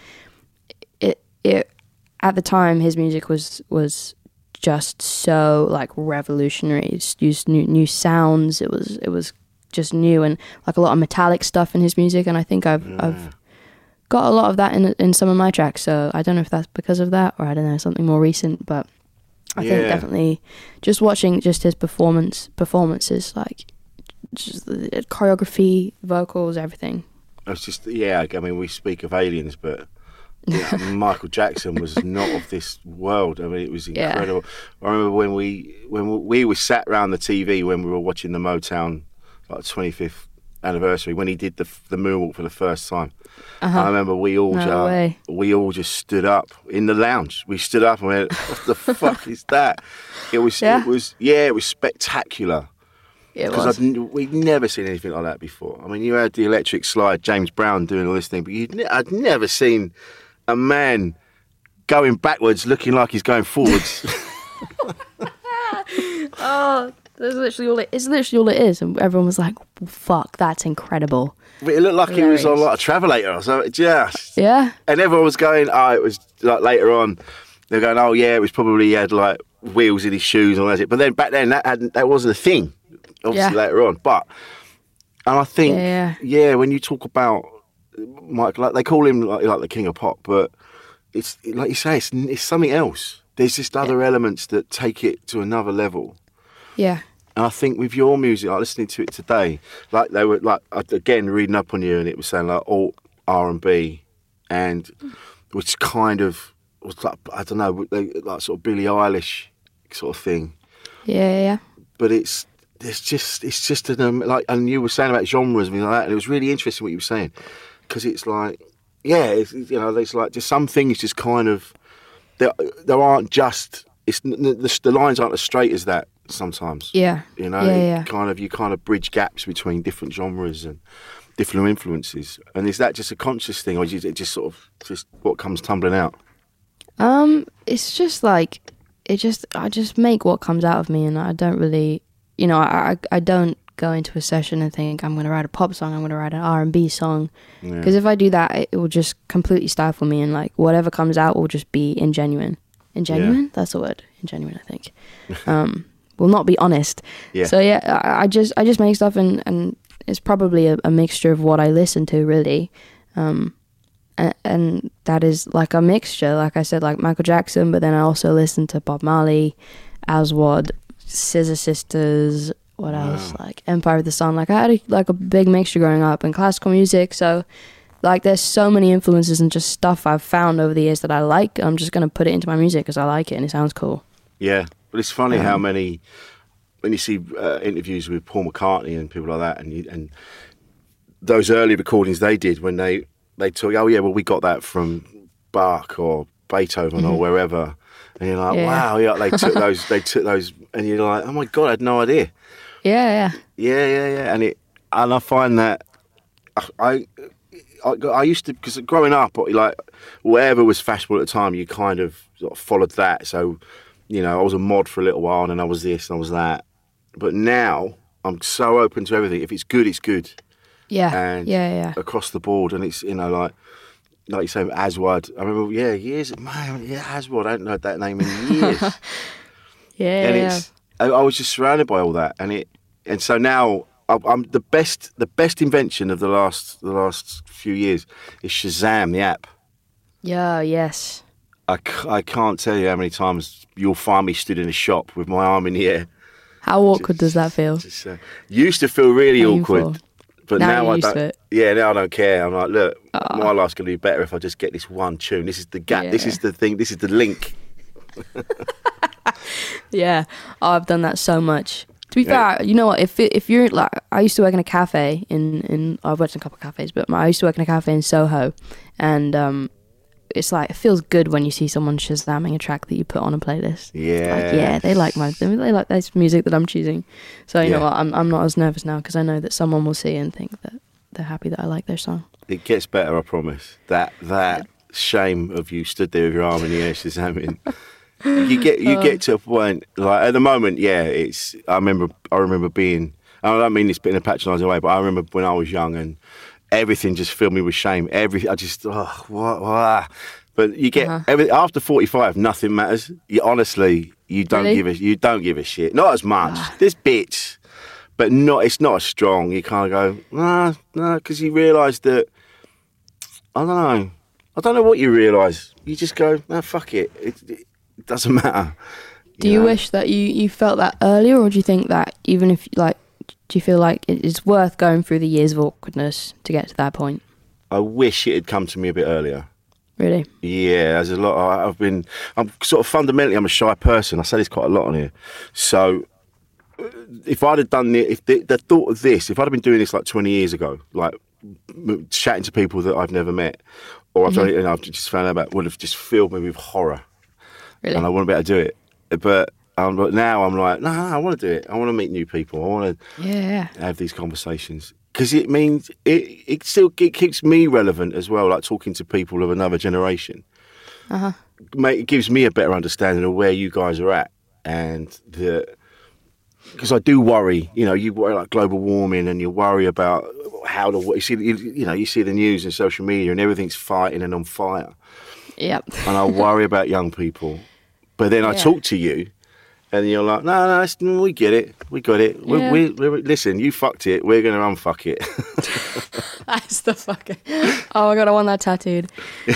Speaker 6: it, it, at the time, his music was, was just so like revolutionary. It used new, new sounds. It was, it was just new, and like a lot of metallic stuff in his music. And I think I've, yeah. I've, got a lot of that in in some of my tracks, so I don't know if that's because of that or I don't know, something more recent, but I yeah. think definitely just watching just his performance performances like just the choreography, vocals, everything.
Speaker 3: It's just, yeah, I mean, we speak of aliens, but yeah, Michael Jackson was not of this world. I mean, it was incredible. Yeah. I remember when we when we were sat around the T V when we were watching the Motown like twenty-fifth anniversary, when he did the the moonwalk for the first time. Uh-huh. I remember we all
Speaker 6: no
Speaker 3: just,
Speaker 6: way.
Speaker 3: we all just stood up in the lounge. We stood up and went, "What the fuck is that?" It was, yeah. it was, yeah, it was spectacular. Because we'd never seen anything like that before. I mean, you had the electric slide, James Brown doing all this thing, but you'd ne- I'd never seen a man going backwards looking like he's going forwards.
Speaker 6: Oh, that's literally all it is. Literally all it is. And everyone was like, fuck, that's incredible.
Speaker 3: But it looked like Hilarious. He was on like a Travelator. So just
Speaker 6: yeah.
Speaker 3: And everyone was going, oh, it was like later on. They're going, oh yeah, it was probably he had like wheels in his shoes and all that. But then back then that hadn't, that wasn't a thing. Obviously yeah. later on, but and I think yeah, yeah. yeah, when you talk about Mike, like they call him like, like the king of pop, but it's like you say, it's, it's something else. There's just other yeah. elements that take it to another level.
Speaker 6: Yeah.
Speaker 3: And I think with your music, like listening to it today, like they were like again reading up on you, and it was saying like alt R and B, and which kind of was like I don't know, like sort of Billie Eilish sort of thing.
Speaker 6: Yeah, yeah.
Speaker 3: But it's. It's just, it's just an, um, like, and you were saying about genres and things like that, and it was really interesting what you were saying, because it's like, yeah, it's, you know, there's like just some things just kind of, there, there aren't just, it's the, the lines aren't as straight as that sometimes.
Speaker 6: Yeah.
Speaker 3: You know,
Speaker 6: yeah, yeah.
Speaker 3: kind of, you kind of bridge gaps between different genres and different influences. And is that just a conscious thing, or is it just sort of just what comes tumbling out?
Speaker 6: Um, it's just like, it just, I just make what comes out of me, and I don't really. You know, I I don't go into a session and think I'm going to write a pop song, I'm going to write an R and B song. Because yeah. if I do that, it, it will just completely stifle me, and like whatever comes out will just be ingenuine. Ingenuine? Yeah. That's the word. Ingenuine, I think. um, will not be honest.
Speaker 3: Yeah.
Speaker 6: So yeah, I, I just I just make stuff, and, and it's probably a, a mixture of what I listen to, really. Um, and, and that is like a mixture, like I said, like Michael Jackson, but then I also listen to Bob Marley, Aswad, Scissor Sisters, what wow. else? Like Empire of the Sun. Like I had a, like a big mixture growing up, and classical music. So like there's so many influences and just stuff I've found over the years that I like. I'm just gonna put it into my music because I like it and it sounds cool.
Speaker 3: Yeah, but it's funny um, how many when you see uh, interviews with Paul McCartney and people like that, and you, and those early recordings they did when they they took, oh yeah, well we got that from Bach or Beethoven mm-hmm. or wherever. And you're like, yeah. wow, yeah, they took those, they took those, and you're like, oh my God, I had no idea.
Speaker 6: Yeah, yeah.
Speaker 3: Yeah, yeah, yeah. And it, and I find that, I, I, I used to, because growing up, like, whatever was fashionable at the time, you kind of sort of followed that. So, you know, I was a mod for a little while, and then I was this, and I was that. But now, I'm so open to everything. If it's good, it's good.
Speaker 6: Yeah,
Speaker 3: and
Speaker 6: yeah, yeah.
Speaker 3: across the board, and it's, you know, like, like you say, Aswad. I remember, yeah, years, man, yeah, Aswad. I hadn't heard that name in years.
Speaker 6: yeah,
Speaker 3: and
Speaker 6: yeah.
Speaker 3: it's, I, I was just surrounded by all that, and it, and so now I, I'm the best. The best invention of the last, the last few years is Shazam, the app.
Speaker 6: Yeah, yes.
Speaker 3: I, I can't tell you how many times you'll find me stood in a shop with my arm in the air.
Speaker 6: How awkward just, does that feel?
Speaker 3: Just, uh, used to feel really
Speaker 6: Painful.
Speaker 3: awkward. But
Speaker 6: now,
Speaker 3: now I
Speaker 6: used
Speaker 3: don't.
Speaker 6: To it.
Speaker 3: Yeah, now I don't care. I'm like, look,
Speaker 6: oh.
Speaker 3: my life's gonna be better if I just get this one tune. This is the gap.
Speaker 6: Yeah.
Speaker 3: This is the thing. This is the link.
Speaker 6: yeah, oh, I've done that so much. To be yeah. fair, you know what? If if you're like, I used to work in a cafe in in. I've worked in a couple of cafes, but I used to work in a cafe in Soho, and um, it's like it feels good when you see someone Shazamming a track that you put on a playlist.
Speaker 3: Yeah,
Speaker 6: like, yeah, they like my they like this music that I'm choosing. So you
Speaker 3: yeah.
Speaker 6: know what? I'm I'm not as nervous now because I know that someone will see and think that they're happy that I like their song.
Speaker 3: It gets better, I promise. That that shame of you stood there with your arm in the air Shazamming. You get you get to a point like at the moment, yeah. It's I remember I remember being. I don't mean this in a patronising way, but I remember when I was young and everything just filled me with shame. Every I just oh what, what? But you get uh-huh. every after forty-five, nothing matters. You honestly you don't
Speaker 6: really?
Speaker 3: give a you don't give a shit. Not as much. There's bits, but not. It's not as strong. You can't go no no because you realise that I don't know. I don't know what you realise. You just go no fuck it. It, it It doesn't matter.
Speaker 6: Do you, you know? wish that you, you felt that earlier, or do you think that even if, like, Do you feel like it is worth going through the years of awkwardness to get to that point?
Speaker 3: I wish it had come to me a bit earlier.
Speaker 6: Really?
Speaker 3: Yeah, there's a lot. I- I've been. I'm sort of fundamentally. I'm a shy person. I say this quite a lot on here. So, uh, if I'd have done it, if the, the thought of this, if I'd have been doing this like twenty years ago, like m- chatting to people that I've never met, or I've done it and I've just found out about, would have just filled me with horror,
Speaker 6: Really?
Speaker 3: and I wouldn't be able to do it. But, um, but now I'm like, no, no, I want to do it. I want to meet new people. I want to
Speaker 6: Yeah.
Speaker 3: have these conversations. Because it means it, it still it keeps me relevant as well, like talking to people of another generation.
Speaker 6: Uh-huh.
Speaker 3: Mate, it gives me a better understanding of where you guys are at, and the because I do worry. You know, you worry like global warming, and you worry about how the you see. You, you know, you see the news and social media, and everything's fighting and on fire.
Speaker 6: Yep.
Speaker 3: And I worry about young people, but then I
Speaker 6: Yeah.
Speaker 3: talk to you. And you're like, no, no, it's, we get it. We got it. We,
Speaker 6: Yeah.
Speaker 3: we, we, listen, you fucked it. We're going to unfuck it.
Speaker 6: That's the fucking... Oh my God, I want that tattooed.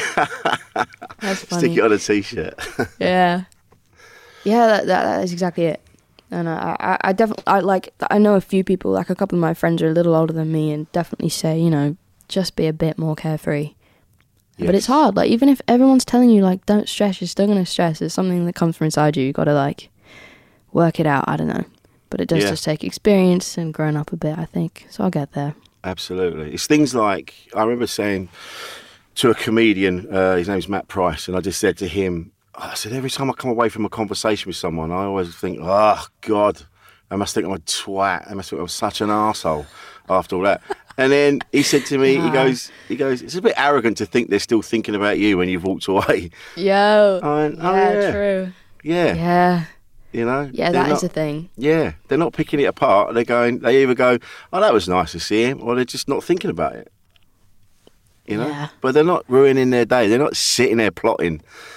Speaker 6: That's funny.
Speaker 3: Stick it on a T-shirt.
Speaker 6: Yeah. Yeah, that, that, that is exactly it. And I, I, I definitely, I like, I know a few people, like a couple of my friends are a little older than me and definitely say, you know, just be a bit more carefree. But it's
Speaker 3: Yes.
Speaker 6: hard. Like, even if everyone's telling you, like, don't stress, you're still going to stress. It's something that comes from inside you. You got to, like, work it out. I don't know. But it does
Speaker 3: Yeah.
Speaker 6: just take experience and growing up a bit, I think. So I'll get there.
Speaker 3: Absolutely. It's things like, I remember saying to a comedian, uh, his name's Matt Price, and I just said to him, I said, every time I come away from a conversation with someone, I always think, oh, God, I must think I'm a twat. I must think I'm such an arsehole after all that. And then he said to me, he goes, he goes, it's a bit arrogant to think they're still thinking about you when you've walked away.
Speaker 6: Yo.
Speaker 3: I went, oh,
Speaker 6: yeah,
Speaker 3: yeah.
Speaker 6: true.
Speaker 3: Yeah.
Speaker 6: Yeah.
Speaker 3: You know?
Speaker 6: Yeah,
Speaker 3: They're
Speaker 6: that is
Speaker 3: not-
Speaker 6: a thing.
Speaker 3: Yeah, they're not picking it apart. They're going, they either go, oh, that was nice to see him, or they're just not thinking about it. You know?
Speaker 6: Yeah.
Speaker 3: But they're not ruining their day. They're not sitting there plotting.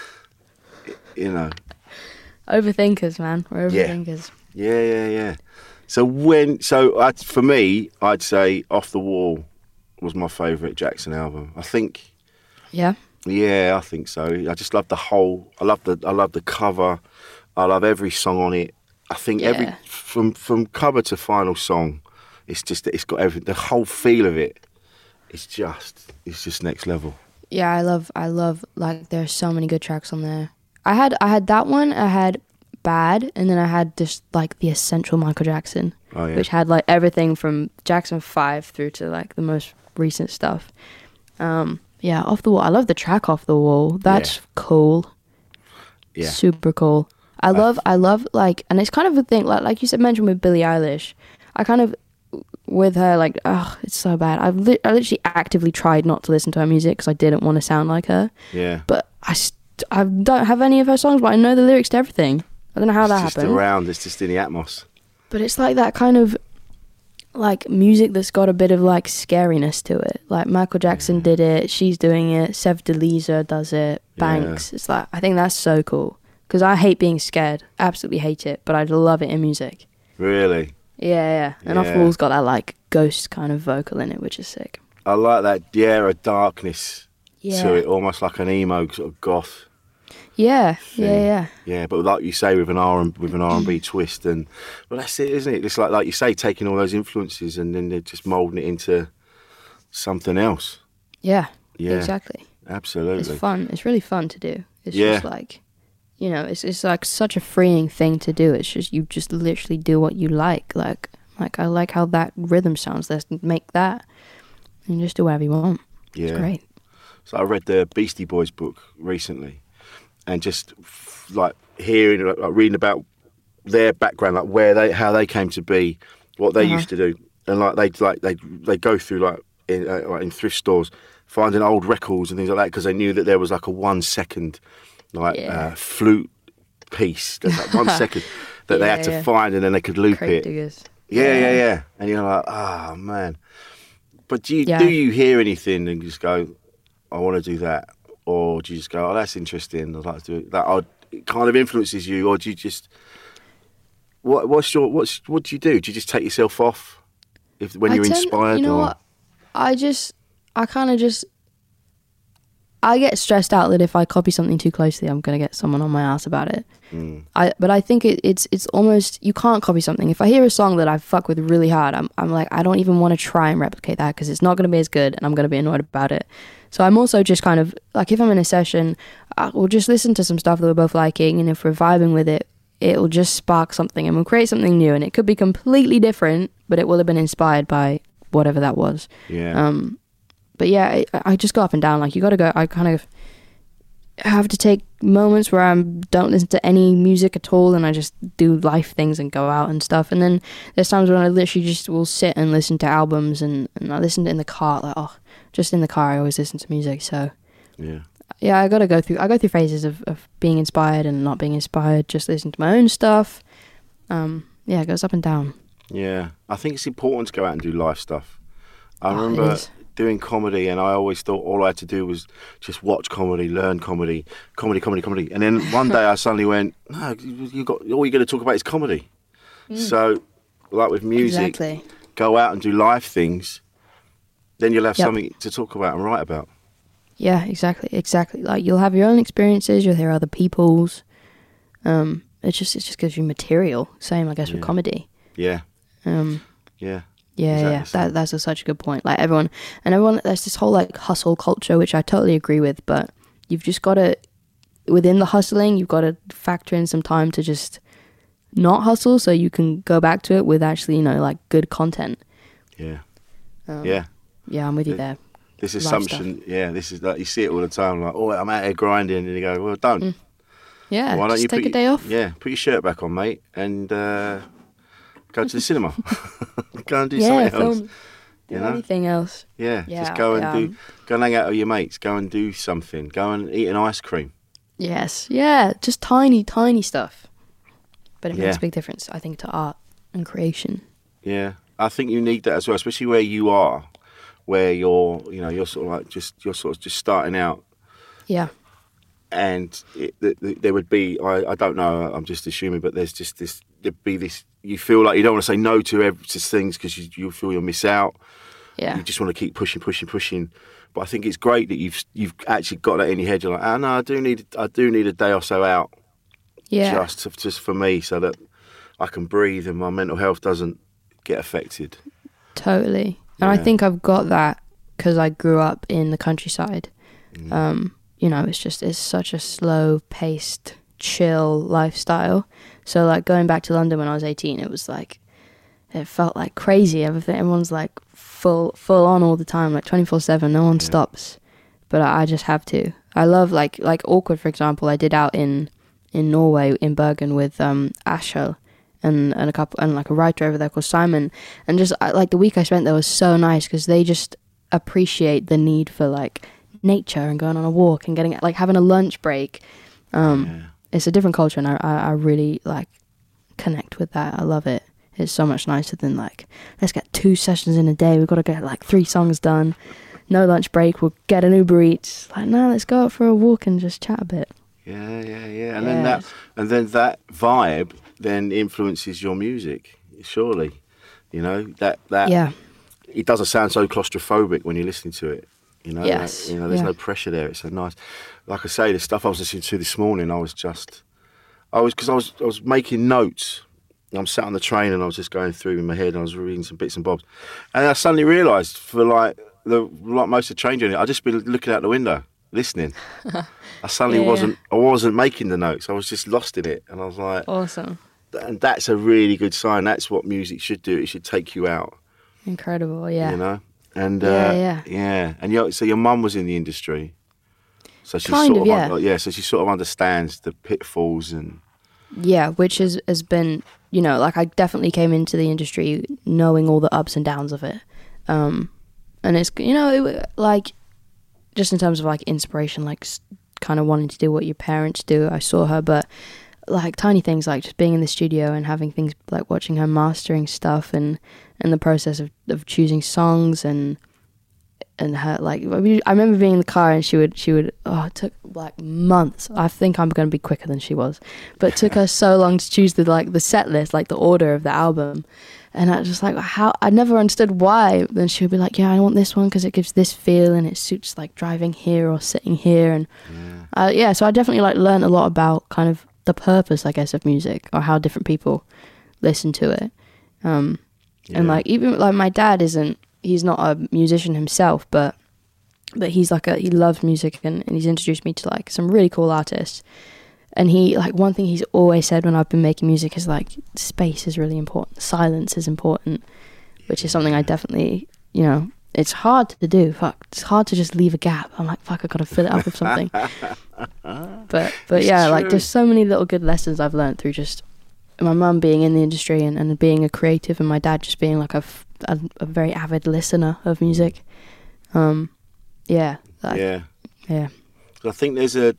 Speaker 3: You know?
Speaker 6: Overthinkers, man. We're
Speaker 3: Yeah.
Speaker 6: overthinkers.
Speaker 3: Yeah, yeah, yeah. So when, so I, for me, I'd say Off the Wall was my favourite Jackson album. I think,
Speaker 6: Yeah.
Speaker 3: yeah, I think so. I just love the whole. I love the. I love the cover. I love every song on it. I think every
Speaker 6: Yeah.
Speaker 3: from from cover to final song, it's just it's got everything. The whole feel of it. It's just it's just next level.
Speaker 6: Yeah, I love, I love, like, there's so many good tracks on there. I had, I had that one, I had Bad, and then I had just, like, the essential Michael Jackson,
Speaker 3: Oh yeah.
Speaker 6: which had, like, everything from Jackson five through to, like, the most recent stuff. Um, yeah, Off the Wall. I love the track Off the Wall. That's
Speaker 3: Yeah.
Speaker 6: cool.
Speaker 3: Yeah.
Speaker 6: Super cool. I love, I love, like, and it's kind of a thing, like, like you said, mentioned with Billie Eilish. I kind of, with her, like, oh, it's so bad. I've li- I literally actively tried not to listen to her music because I didn't want to sound like her.
Speaker 3: Yeah.
Speaker 6: But I, st- I don't have any of her songs, but I know the lyrics to everything. I don't know how
Speaker 3: It's
Speaker 6: that
Speaker 3: just
Speaker 6: happened.
Speaker 3: around. It's just in the atmos.
Speaker 6: But it's like that kind of, like, music that's got a bit of, like, scariness to it. Like, Michael Jackson did it, she's doing it, Sev Delisa does it, Banks. It's like, I think that's so cool. Because I hate being scared. Absolutely hate it. But I love it in music.
Speaker 3: Really.
Speaker 6: Yeah, yeah. And Off the
Speaker 3: Yeah.
Speaker 6: Wall's got that, like, ghost kind of vocal in it, which is sick.
Speaker 3: I like that. Yeah, a darkness
Speaker 6: Yeah.
Speaker 3: to it, almost like an emo sort of goth.
Speaker 6: Yeah,
Speaker 3: thing.
Speaker 6: yeah, yeah.
Speaker 3: Yeah, but like you say, with an R and with an R and B twist, and well, that's it, isn't it? It's like like you say, taking all those influences and then they're just moulding it into something else.
Speaker 6: Yeah,
Speaker 3: Yeah,
Speaker 6: exactly.
Speaker 3: absolutely.
Speaker 6: It's fun. It's really fun to do. It's
Speaker 3: Yeah.
Speaker 6: just like, you know, it's it's like such a freeing thing to do. It's just, you just literally do what you like. Like, like I like how that rhythm sounds. Let's make that. And just do whatever you want.
Speaker 3: Yeah.
Speaker 6: It's great.
Speaker 3: So I read the Beastie Boys book recently, and just f- like hearing, like, like reading about their background, like where they, how they came to be, what they
Speaker 6: Uh-huh.
Speaker 3: used to do, and like they like they they go through like in uh, like in thrift stores, finding old records and things like that because they knew that there was like a one second like
Speaker 6: Yeah.
Speaker 3: uh, flute piece, there's like one second that they
Speaker 6: Yeah,
Speaker 3: had to
Speaker 6: yeah.
Speaker 3: find, and then they could loop
Speaker 6: Crate
Speaker 3: it.
Speaker 6: diggers.
Speaker 3: Yeah, yeah, yeah. And you're like, oh man. But do you
Speaker 6: Yeah.
Speaker 3: do you hear anything and just go, I want to do that, or do you just go, oh, that's interesting, I'd like to do it? That odd, it kind of influences you, or do you just what? What's your what's what do you do? Do you just take yourself off if when
Speaker 6: I
Speaker 3: you're
Speaker 6: tend-
Speaker 3: inspired?
Speaker 6: You know
Speaker 3: or?
Speaker 6: what? I just, I kind of just, I get stressed out that if I copy something too closely, I'm gonna get someone on my ass about it. Mm. I but I think it, it's it's almost, you can't copy something. If I hear a song that I fuck with really hard, I'm I'm like, I don't even want to try and replicate that because it's not gonna be as good, and I'm gonna be annoyed about it. So I'm also just kind of like, if I'm in a session, I will just listen to some stuff that we're both liking, and if we're vibing with it, it will just spark something, and we'll create something new, and it could be completely different, but it will have been inspired by whatever that was.
Speaker 3: Yeah.
Speaker 6: Um. But yeah, I, I just go up and down. Like, you got to go. I kind of have to take moments where I don't listen to any music at all, and I just do life things and go out and stuff. And then there's times when I literally just will sit and listen to albums, and, and I listen to in the car. Like, oh, just in the car, I always listen to music. So
Speaker 3: yeah,
Speaker 6: yeah, I got to go through. I go through phases of, of being inspired and not being inspired. Just listen to my own stuff. Um, yeah, it goes up and down.
Speaker 3: Yeah, I think it's important to go out and do live stuff. I
Speaker 6: Oh, it
Speaker 3: remember
Speaker 6: is.
Speaker 3: doing comedy, and I always thought all I had to do was just watch comedy, learn comedy, comedy, comedy, comedy. And then one day I suddenly went, no, you got all you're going to talk about is comedy. So, like with music,
Speaker 6: Exactly.
Speaker 3: go out and do live things. Then you'll have
Speaker 6: Yep.
Speaker 3: something to talk about and write about.
Speaker 6: Yeah, exactly, exactly. Like, you'll have your own experiences, you'll hear other people's. Um, it just it just gives you material. Same, I guess, with
Speaker 3: Yeah.
Speaker 6: comedy.
Speaker 3: Yeah,
Speaker 6: Um,
Speaker 3: yeah,
Speaker 6: yeah,
Speaker 3: Exactly
Speaker 6: yeah.
Speaker 3: so.
Speaker 6: That that's a, such a good point. Like, everyone and everyone, there's this whole like hustle culture, which I totally agree with. But you've just got to, within the hustling, you've got to factor in some time to just not hustle, so you can go back to it with actually, you know, like good content.
Speaker 3: yeah,
Speaker 6: Um,
Speaker 3: yeah.
Speaker 6: Yeah, I'm with you
Speaker 3: Yeah.
Speaker 6: there.
Speaker 3: This
Speaker 6: Live
Speaker 3: assumption, yeah, this is like you see it all the time. Like, oh, I'm out here grinding, and you go, well, don't.
Speaker 6: Yeah,
Speaker 3: Why don't
Speaker 6: just
Speaker 3: you
Speaker 6: take
Speaker 3: put
Speaker 6: a day
Speaker 3: your,
Speaker 6: off.
Speaker 3: Yeah, put your shirt back on, mate, and uh, go to the cinema. Go and do
Speaker 6: Yeah,
Speaker 3: something else.
Speaker 6: film, do
Speaker 3: you know?
Speaker 6: anything else.
Speaker 3: Yeah,
Speaker 6: Yeah,
Speaker 3: just go and
Speaker 6: yeah.
Speaker 3: do, go and hang out with your mates. Go and do something. Go and eat an ice cream.
Speaker 6: Yes, yeah, just tiny, tiny stuff. But it
Speaker 3: Yeah.
Speaker 6: makes a big difference, I think, to art and creation.
Speaker 3: Yeah, I think you need that as well, especially where you are, where you're, you know, you're sort of like just, you're sort of just starting out,
Speaker 6: Yeah,
Speaker 3: and it, th- th- there would be, I, I don't know, I'm just assuming, but there's just this, there'd be this, you feel like you don't want to say no to every, to things because you, you feel you'll miss out.
Speaker 6: yeah,
Speaker 3: You just want to keep pushing, pushing, pushing. But I think it's great that you've you've actually got that in your head. You're like, oh no, I do need I do need a day or so out,
Speaker 6: yeah,
Speaker 3: just to, just for me, so that I can breathe and my mental health doesn't get affected.
Speaker 6: totally. And I
Speaker 3: Yeah.
Speaker 6: think I've got that because I grew up in the countryside.
Speaker 3: Mm.
Speaker 6: Um, you know, it's just, it's such a slow-paced, chill lifestyle. So, like, going back to London when I was eighteen, it was like, it felt like crazy. Everything, everyone's like full, full on all the time, like twenty-four seven. No one
Speaker 3: Yeah.
Speaker 6: stops. But I, I just have to. I love like like Awkward, for example. I did out in in Norway in Bergen with um Ashel and and a couple and like a writer over there called Simon. And just I, like the week I spent there was so nice because they just appreciate the need for like nature and going on a walk and getting like having a lunch break. Um,
Speaker 3: Yeah.
Speaker 6: It's a different culture, and I, I I really like connect with that. I love it. It's so much nicer than like, let's get two sessions in a day. We've got to get like three songs done. No lunch break. We'll get an Uber Eats. Like, no, let's go out for a walk and just chat a bit.
Speaker 3: Yeah, yeah, yeah. And then that
Speaker 6: Yes.
Speaker 3: and then that vibe then influences your music. Surely, you know that that
Speaker 6: Yeah.
Speaker 3: it doesn't sound so claustrophobic when you're listening to it. You know,
Speaker 6: Yes,
Speaker 3: like, you know, there's
Speaker 6: yeah.
Speaker 3: no pressure there. It's so nice. Like I say, the stuff I was listening to this morning, I was just, I was because I was I was making notes. I'm sat on the train and I was just going through in my head and I was reading some bits and bobs, and I suddenly realised for like the like most of the train journey, I'd just been looking out the window, listening. I suddenly
Speaker 6: Yeah.
Speaker 3: wasn't I wasn't making the notes. I was just lost in it, and I was like,
Speaker 6: Awesome.
Speaker 3: and that's a really good sign. That's what music should do. It should take you out.
Speaker 6: Incredible. Yeah.
Speaker 3: You know, and
Speaker 6: Yeah,
Speaker 3: uh,
Speaker 6: yeah.
Speaker 3: yeah. And your so your mum was in the industry, so she
Speaker 6: Kind
Speaker 3: sort
Speaker 6: of,
Speaker 3: of,
Speaker 6: yeah.
Speaker 3: un- yeah. So she sort of understands the pitfalls and
Speaker 6: Yeah, which has has been, you know, like I definitely came into the industry knowing all the ups and downs of it, um, and it's you know it, like just in terms of like inspiration, like kind of wanting to do what your parents do. I saw her, but like tiny things like just being in the studio and having things like watching her mastering stuff and and the process of of choosing songs and and her like we- I remember being in the car and she would she would oh it took like months. I think I'm gonna be quicker than she was, but it took her so long to choose the like the set list, like the order of the album, and I was just like how I never understood why. Then she would be like, yeah, I want this one because it gives this feel and it suits like driving here or sitting here, and yeah, uh, yeah so I definitely like learned a lot about kind of the purpose, I guess, of music or how different people listen to it. Um, yeah. And like even like my dad isn't. He's not a musician himself, but but he's like a he loves music and, and he's introduced me to like some really cool artists. And he like one thing he's always said when I've been making music is like space is really important, silence is important, which is something I definitely, you know, it's hard to do. Fuck, it's hard to just leave a gap. I'm like, fuck, I gotta fill it up with something. but but
Speaker 3: it's
Speaker 6: yeah,
Speaker 3: true.
Speaker 6: like there's so many little good lessons I've learned through just my mum being in the industry and, and being a creative, and my dad just being like a, a, a very avid listener of music. Um, yeah. Like,
Speaker 3: yeah.
Speaker 6: Yeah.
Speaker 3: I think there's a,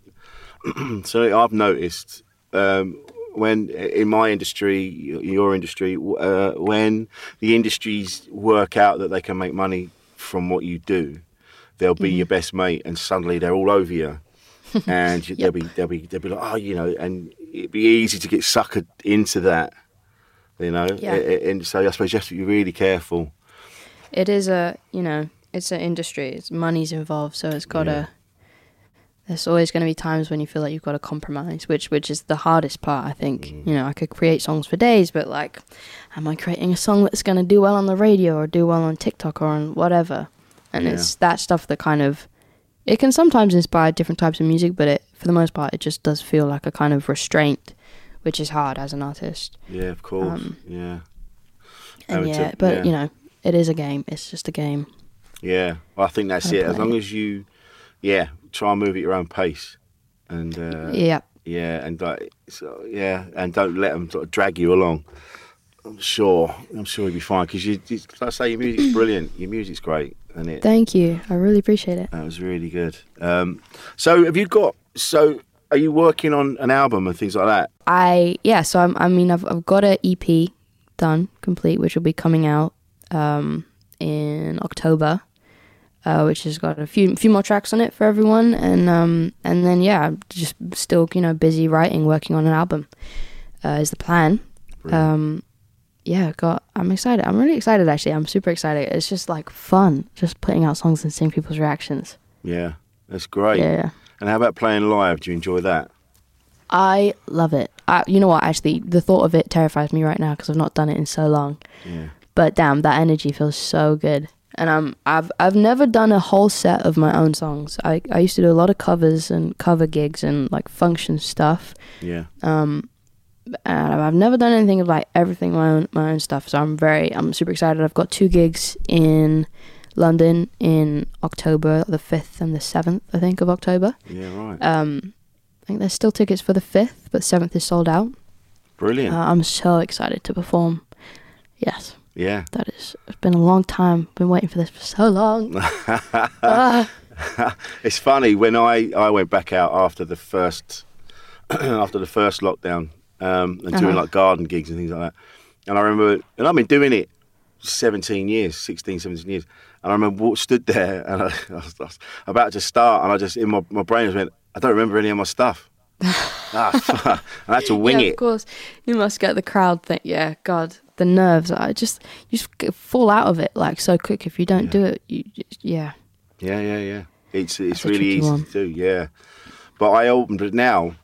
Speaker 3: so I've noticed um, when in my industry, your industry, uh, when the industries work out that they can make money from what you do, they'll be mm-hmm. your best mate and suddenly they're all over you. And yep. they'll be they'll be they'll be like, oh, you know, and it'd be easy to get suckered into that, you know.
Speaker 6: Yeah.
Speaker 3: And so I suppose you have to be really careful.
Speaker 6: It is a, you know, it's an industry. It's money's involved, so it's got
Speaker 3: yeah.
Speaker 6: to. There's always going to be times when you feel like you've got to compromise, which which is the hardest part. I think mm. you know I could create songs for days, but like, am I creating a song that's going to do well on the radio or do well on TikTok or on whatever? And yeah. it's that stuff that kind of. It can sometimes inspire different types of music, but it, for the most part, it just does feel like a kind of restraint, which is hard as an artist.
Speaker 3: Yeah, of course. Um, yeah.
Speaker 6: And yeah, to, but yeah. you know, it is a game. It's just a game.
Speaker 3: Yeah, well, I think that's it. As long as you, yeah, try and move at your own pace, and uh,
Speaker 6: yeah,
Speaker 3: yeah, and uh, so, yeah, and don't let them sort of drag you along. I'm sure, I'm sure you'll be fine because you, you, like I say, your music's brilliant. Your music's great. And it,
Speaker 6: Thank you. I really appreciate it.
Speaker 3: That was really good. Um, so have you got, so are you working on an album and things like that?
Speaker 6: I, yeah, so I'm, I mean, I've, I've got an E P done, complete, which will be coming out um, in October, uh, which has got a few few more tracks on it for everyone. And um, and then, yeah, I'm just still, you know, busy writing, working on an album uh, is the plan. Um Yeah, God, I'm excited. I'm really excited, actually. I'm super excited. It's just, like, fun, just putting out songs and seeing people's reactions.
Speaker 3: Yeah, that's great.
Speaker 6: Yeah.
Speaker 3: And how about playing live? Do you enjoy that?
Speaker 6: I love it. I, you know what, actually, the thought of it terrifies me right now because I've not done it in so long.
Speaker 3: Yeah.
Speaker 6: But, damn, that energy feels so good. And um, I've I've never done a whole set of my own songs. I, I used to do a lot of covers and cover gigs and, like, function stuff.
Speaker 3: Yeah.
Speaker 6: Um. And I've never done anything of like everything my own my own stuff, so I'm very I'm super excited. I've got two gigs in London in October, the fifth and the seventh, I think, of October.
Speaker 3: Yeah, right.
Speaker 6: Um, I think there's still tickets for the fifth, but seventh is sold out.
Speaker 3: Brilliant.
Speaker 6: Uh, I'm so excited to perform. Yes.
Speaker 3: Yeah.
Speaker 6: That is. It's been a long time. Been waiting for this for so long. ah.
Speaker 3: It's funny when I I went back out after the first after the first lockdown. Um, and doing uh-huh. like garden gigs and things like that. And I remember, and I've been doing it seventeen years, sixteen, seventeen years. And I remember walk, stood there and I, I, was, I was about to start and I just, in my, my brain just went, I don't remember any of my stuff. ah, I had to wing
Speaker 6: yeah,
Speaker 3: it.
Speaker 6: Of course. You must get the crowd thing. Yeah, God, the nerves. I just, you just fall out of it like so quick. If you don't
Speaker 3: yeah.
Speaker 6: do it, you just, yeah.
Speaker 3: Yeah, yeah, yeah. It's, it's
Speaker 6: That's
Speaker 3: really easy
Speaker 6: one.
Speaker 3: to do, yeah. But I opened it now.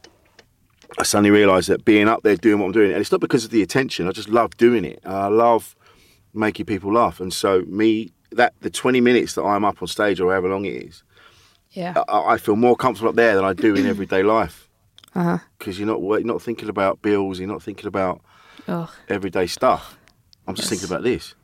Speaker 3: I suddenly realised that being up there doing what I'm doing, and it's not because of the attention, I just love doing it. I love making people laugh. And so me, that the twenty minutes that I'm up on stage or however long it is,
Speaker 6: yeah,
Speaker 3: I, I feel more comfortable up there than I do in everyday life.
Speaker 6: Uh-huh.
Speaker 3: Because you're not, you're not thinking about bills, you're not thinking about
Speaker 6: Ugh.
Speaker 3: everyday stuff. I'm just yes. thinking about this.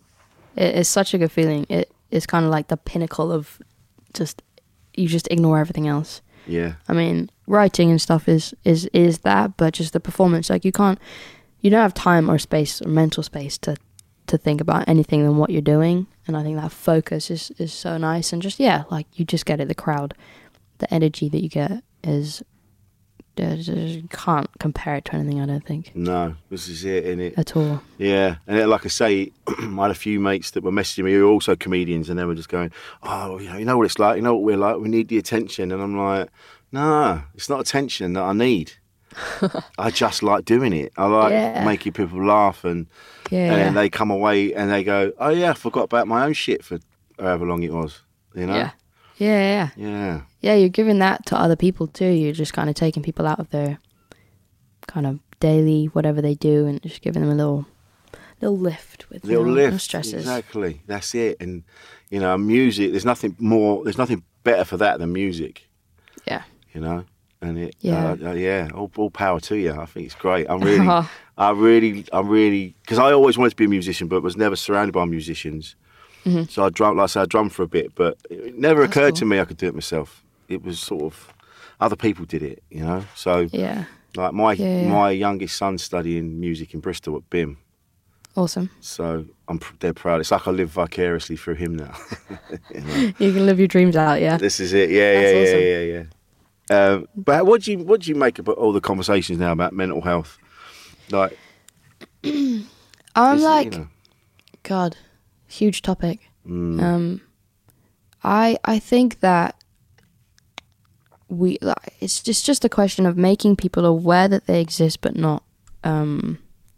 Speaker 6: It is such a good feeling. It is kind of like the pinnacle of just, you just ignore everything else.
Speaker 3: Yeah.
Speaker 6: I mean, writing and stuff is, is, is that, but just the performance, like you can't, you don't have time or space or mental space to, to think about anything than what you're doing. And I think that focus is, is so nice. And just, yeah, like you just get it, the crowd, the energy that you get is there's- there's- you can't compare it to anything, I don't think,
Speaker 3: No, this is it, isn't it?
Speaker 6: at all.
Speaker 3: Yeah, and it, like I say, I had a few mates that were messaging me who are also comedians, and they were just going, "Oh, you know, you know what it's like. You know what we're like. We need the attention." And I'm like, "No, it's not attention that I need. I just like doing it. I like
Speaker 6: Yeah.
Speaker 3: making people laugh, and
Speaker 6: Yeah,
Speaker 3: and
Speaker 6: yeah.
Speaker 3: then they come away and they go, "Oh yeah, I forgot about my own shit for however long it was." You know?
Speaker 6: yeah. Yeah, yeah.
Speaker 3: Yeah.
Speaker 6: Yeah, you're giving that to other people too. You're just kind of taking people out of their kind of daily whatever they do and just giving them a little little lift with
Speaker 3: Little
Speaker 6: no,
Speaker 3: lift.
Speaker 6: no stresses.
Speaker 3: Exactly. That's it. And you know, music. There's nothing more. There's nothing better for that than music.
Speaker 6: Yeah.
Speaker 3: You know. And it,
Speaker 6: Yeah.
Speaker 3: uh, uh, yeah, all, all power to you. I think it's great. I'm really, I really, I'm really, because I always wanted to be a musician, but was never surrounded by musicians.
Speaker 6: Mm-hmm.
Speaker 3: So I drum, like I said, I drummed for a bit, but it never
Speaker 6: That's
Speaker 3: occurred
Speaker 6: cool.
Speaker 3: to me I could do it myself. It was sort of, other people did it, you know. So
Speaker 6: Yeah.
Speaker 3: like my
Speaker 6: Yeah, yeah.
Speaker 3: my youngest son's studying music in Bristol at B I M.
Speaker 6: Awesome.
Speaker 3: So I'm pr- dead proud. It's like I live vicariously through him now. You know?
Speaker 6: You can live your dreams out, yeah.
Speaker 3: This is it. Yeah,
Speaker 6: That's
Speaker 3: yeah,
Speaker 6: awesome.
Speaker 3: yeah, yeah, yeah. Um, but what do you what do you make about all the conversations now about mental health? Like,
Speaker 6: I'm
Speaker 3: is it,
Speaker 6: like,
Speaker 3: you know,
Speaker 6: God, huge topic.
Speaker 3: mm,
Speaker 6: Um, I I think that we like, it's just just a question of making people aware that they exist, but not um,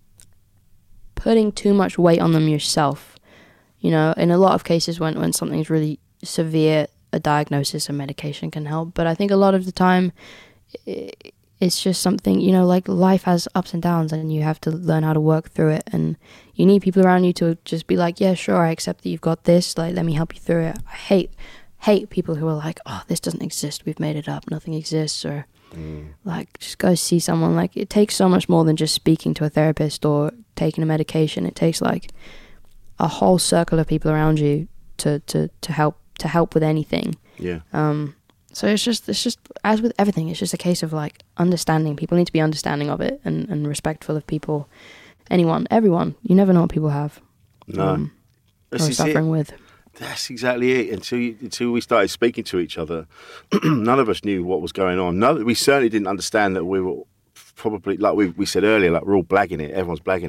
Speaker 6: putting too much weight on them yourself. You know, in a lot of cases, when when something's really severe, a diagnosis and medication can help. But I think a lot of the time, i- it's just something, you know, like life has ups and downs, and you have to learn how to work through it. And you need people around you to just be like, yeah, sure, I accept that you've got this. Like, let me help you through it. I hate hate people who are like, oh, this doesn't exist. We've made it up. Nothing exists. Or like, just go see someone. Like, it takes so much more than just speaking to a therapist or taking a medication. It takes like a whole circle of people around you to to to help to help with anything.
Speaker 3: yeah,
Speaker 6: Um, so it's just, it's just, as with everything, it's just a case of like understanding. People need to be understanding of it and, and respectful of people, anyone, everyone. You never know what people have
Speaker 3: no,
Speaker 6: um,
Speaker 3: this
Speaker 6: or
Speaker 3: is
Speaker 6: suffering
Speaker 3: it.
Speaker 6: with.
Speaker 3: That's exactly it. Until you, until we started speaking to each other, none of us knew what was going on. No, we certainly didn't understand that we were probably, like we, we said earlier, like we're all blagging it. Everyone's blagging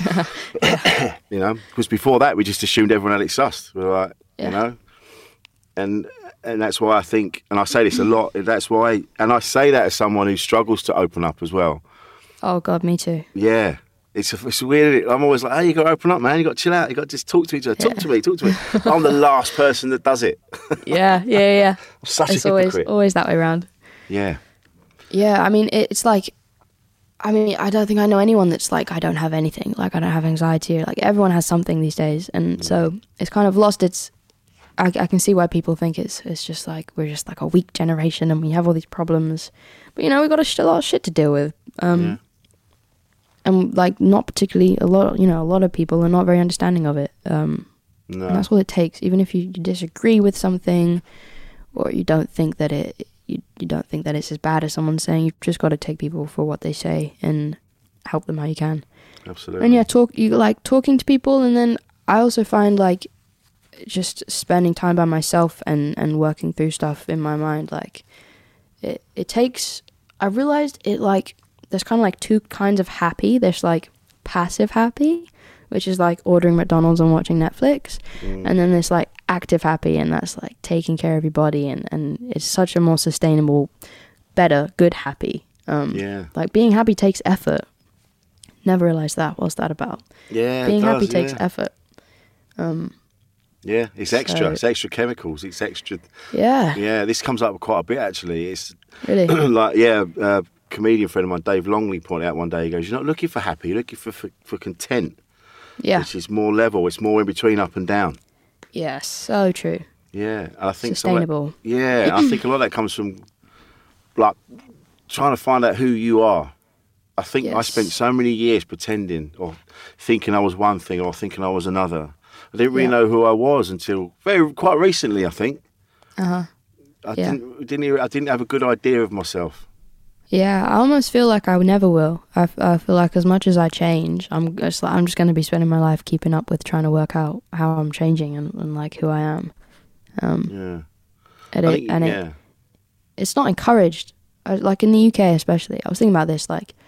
Speaker 3: it. You know, because before that we just assumed everyone had it sussed. We were like,
Speaker 6: Yeah.
Speaker 3: you know, and and that's why I think, and I say this a lot. That's why, and I say that as someone who struggles to open up as well.
Speaker 6: Oh God, me too.
Speaker 3: Yeah. It's, it's weird. I'm always like, hey, you got to open up, man. You got to chill out. You got to just talk to each other. Talk
Speaker 6: Yeah.
Speaker 3: to me. Talk to me. I'm the last person that does it.
Speaker 6: Yeah, yeah, yeah.
Speaker 3: I'm such
Speaker 6: It's
Speaker 3: a
Speaker 6: always
Speaker 3: hypocrite.
Speaker 6: always that way around.
Speaker 3: Yeah.
Speaker 6: Yeah, I mean, it, it's like, I mean, I don't think I know anyone that's like, I don't have anything. Like, I don't have anxiety. Like, everyone has something these days, and so it's kind of lost its. I, I can see why people think it's it's just like we're just like a weak generation and we have all these problems, but you know we've got a, sh- a lot of shit to deal with. Um,
Speaker 3: Yeah.
Speaker 6: And like not particularly a lot. You know, a lot of people are not very understanding of it. Um,
Speaker 3: No.
Speaker 6: and that's all it takes. Even if you disagree with something, or you don't think that it, you, you don't think that it's as bad as someone's saying, you've just got to take people for what they say and help them how you can.
Speaker 3: Absolutely.
Speaker 6: And yeah, talk. You like talking to people, and then I also find like just spending time by myself and and working through stuff in my mind. Like it, it takes. I realized it like there's kind of like two kinds of happy. There's like passive happy, which is like ordering McDonald's and watching Netflix.
Speaker 3: Mm.
Speaker 6: And then there's like active happy, and that's like taking care of your body, and, and it's such a more sustainable, better, good happy. Um,
Speaker 3: Yeah.
Speaker 6: Like being happy takes effort. Never realized that. What's that about?
Speaker 3: Yeah. it
Speaker 6: being
Speaker 3: does,
Speaker 6: happy takes
Speaker 3: yeah.
Speaker 6: effort. Um,
Speaker 3: Yeah. It's extra.
Speaker 6: So-
Speaker 3: It's extra chemicals. It's extra.
Speaker 6: yeah,
Speaker 3: Yeah. This comes up quite a bit actually. It's
Speaker 6: really.
Speaker 3: like, yeah, a comedian friend of mine, Dave Longley, pointed out one day, he goes, you're not looking for happy, you're looking for, for, for content,
Speaker 6: Yeah,
Speaker 3: which is more level, it's more in between up and down.
Speaker 6: yeah, so true.
Speaker 3: Yeah, and I think some of that-
Speaker 6: Sustainable.
Speaker 3: yeah, I think a lot of that comes from like trying to find out who you are. I think I
Speaker 6: Yes.
Speaker 3: spent so many years pretending or thinking I was one thing or thinking I was another. I didn't really
Speaker 6: Yeah.
Speaker 3: know who I was until very quite recently. I think
Speaker 6: Uh huh.
Speaker 3: I
Speaker 6: Yeah.
Speaker 3: didn't didn't even, I didn't have a good idea of myself.
Speaker 6: Yeah, I almost feel like I never will. I, f- I feel like as much as I change, I'm just like, I'm just going to be spending my life keeping up with trying to work out how I'm changing and, and like who I am. Um,
Speaker 3: Yeah,
Speaker 6: and
Speaker 3: I
Speaker 6: it,
Speaker 3: think,
Speaker 6: and
Speaker 3: yeah,
Speaker 6: it, it's not encouraged. I, like in the U K especially, I was thinking about this, like,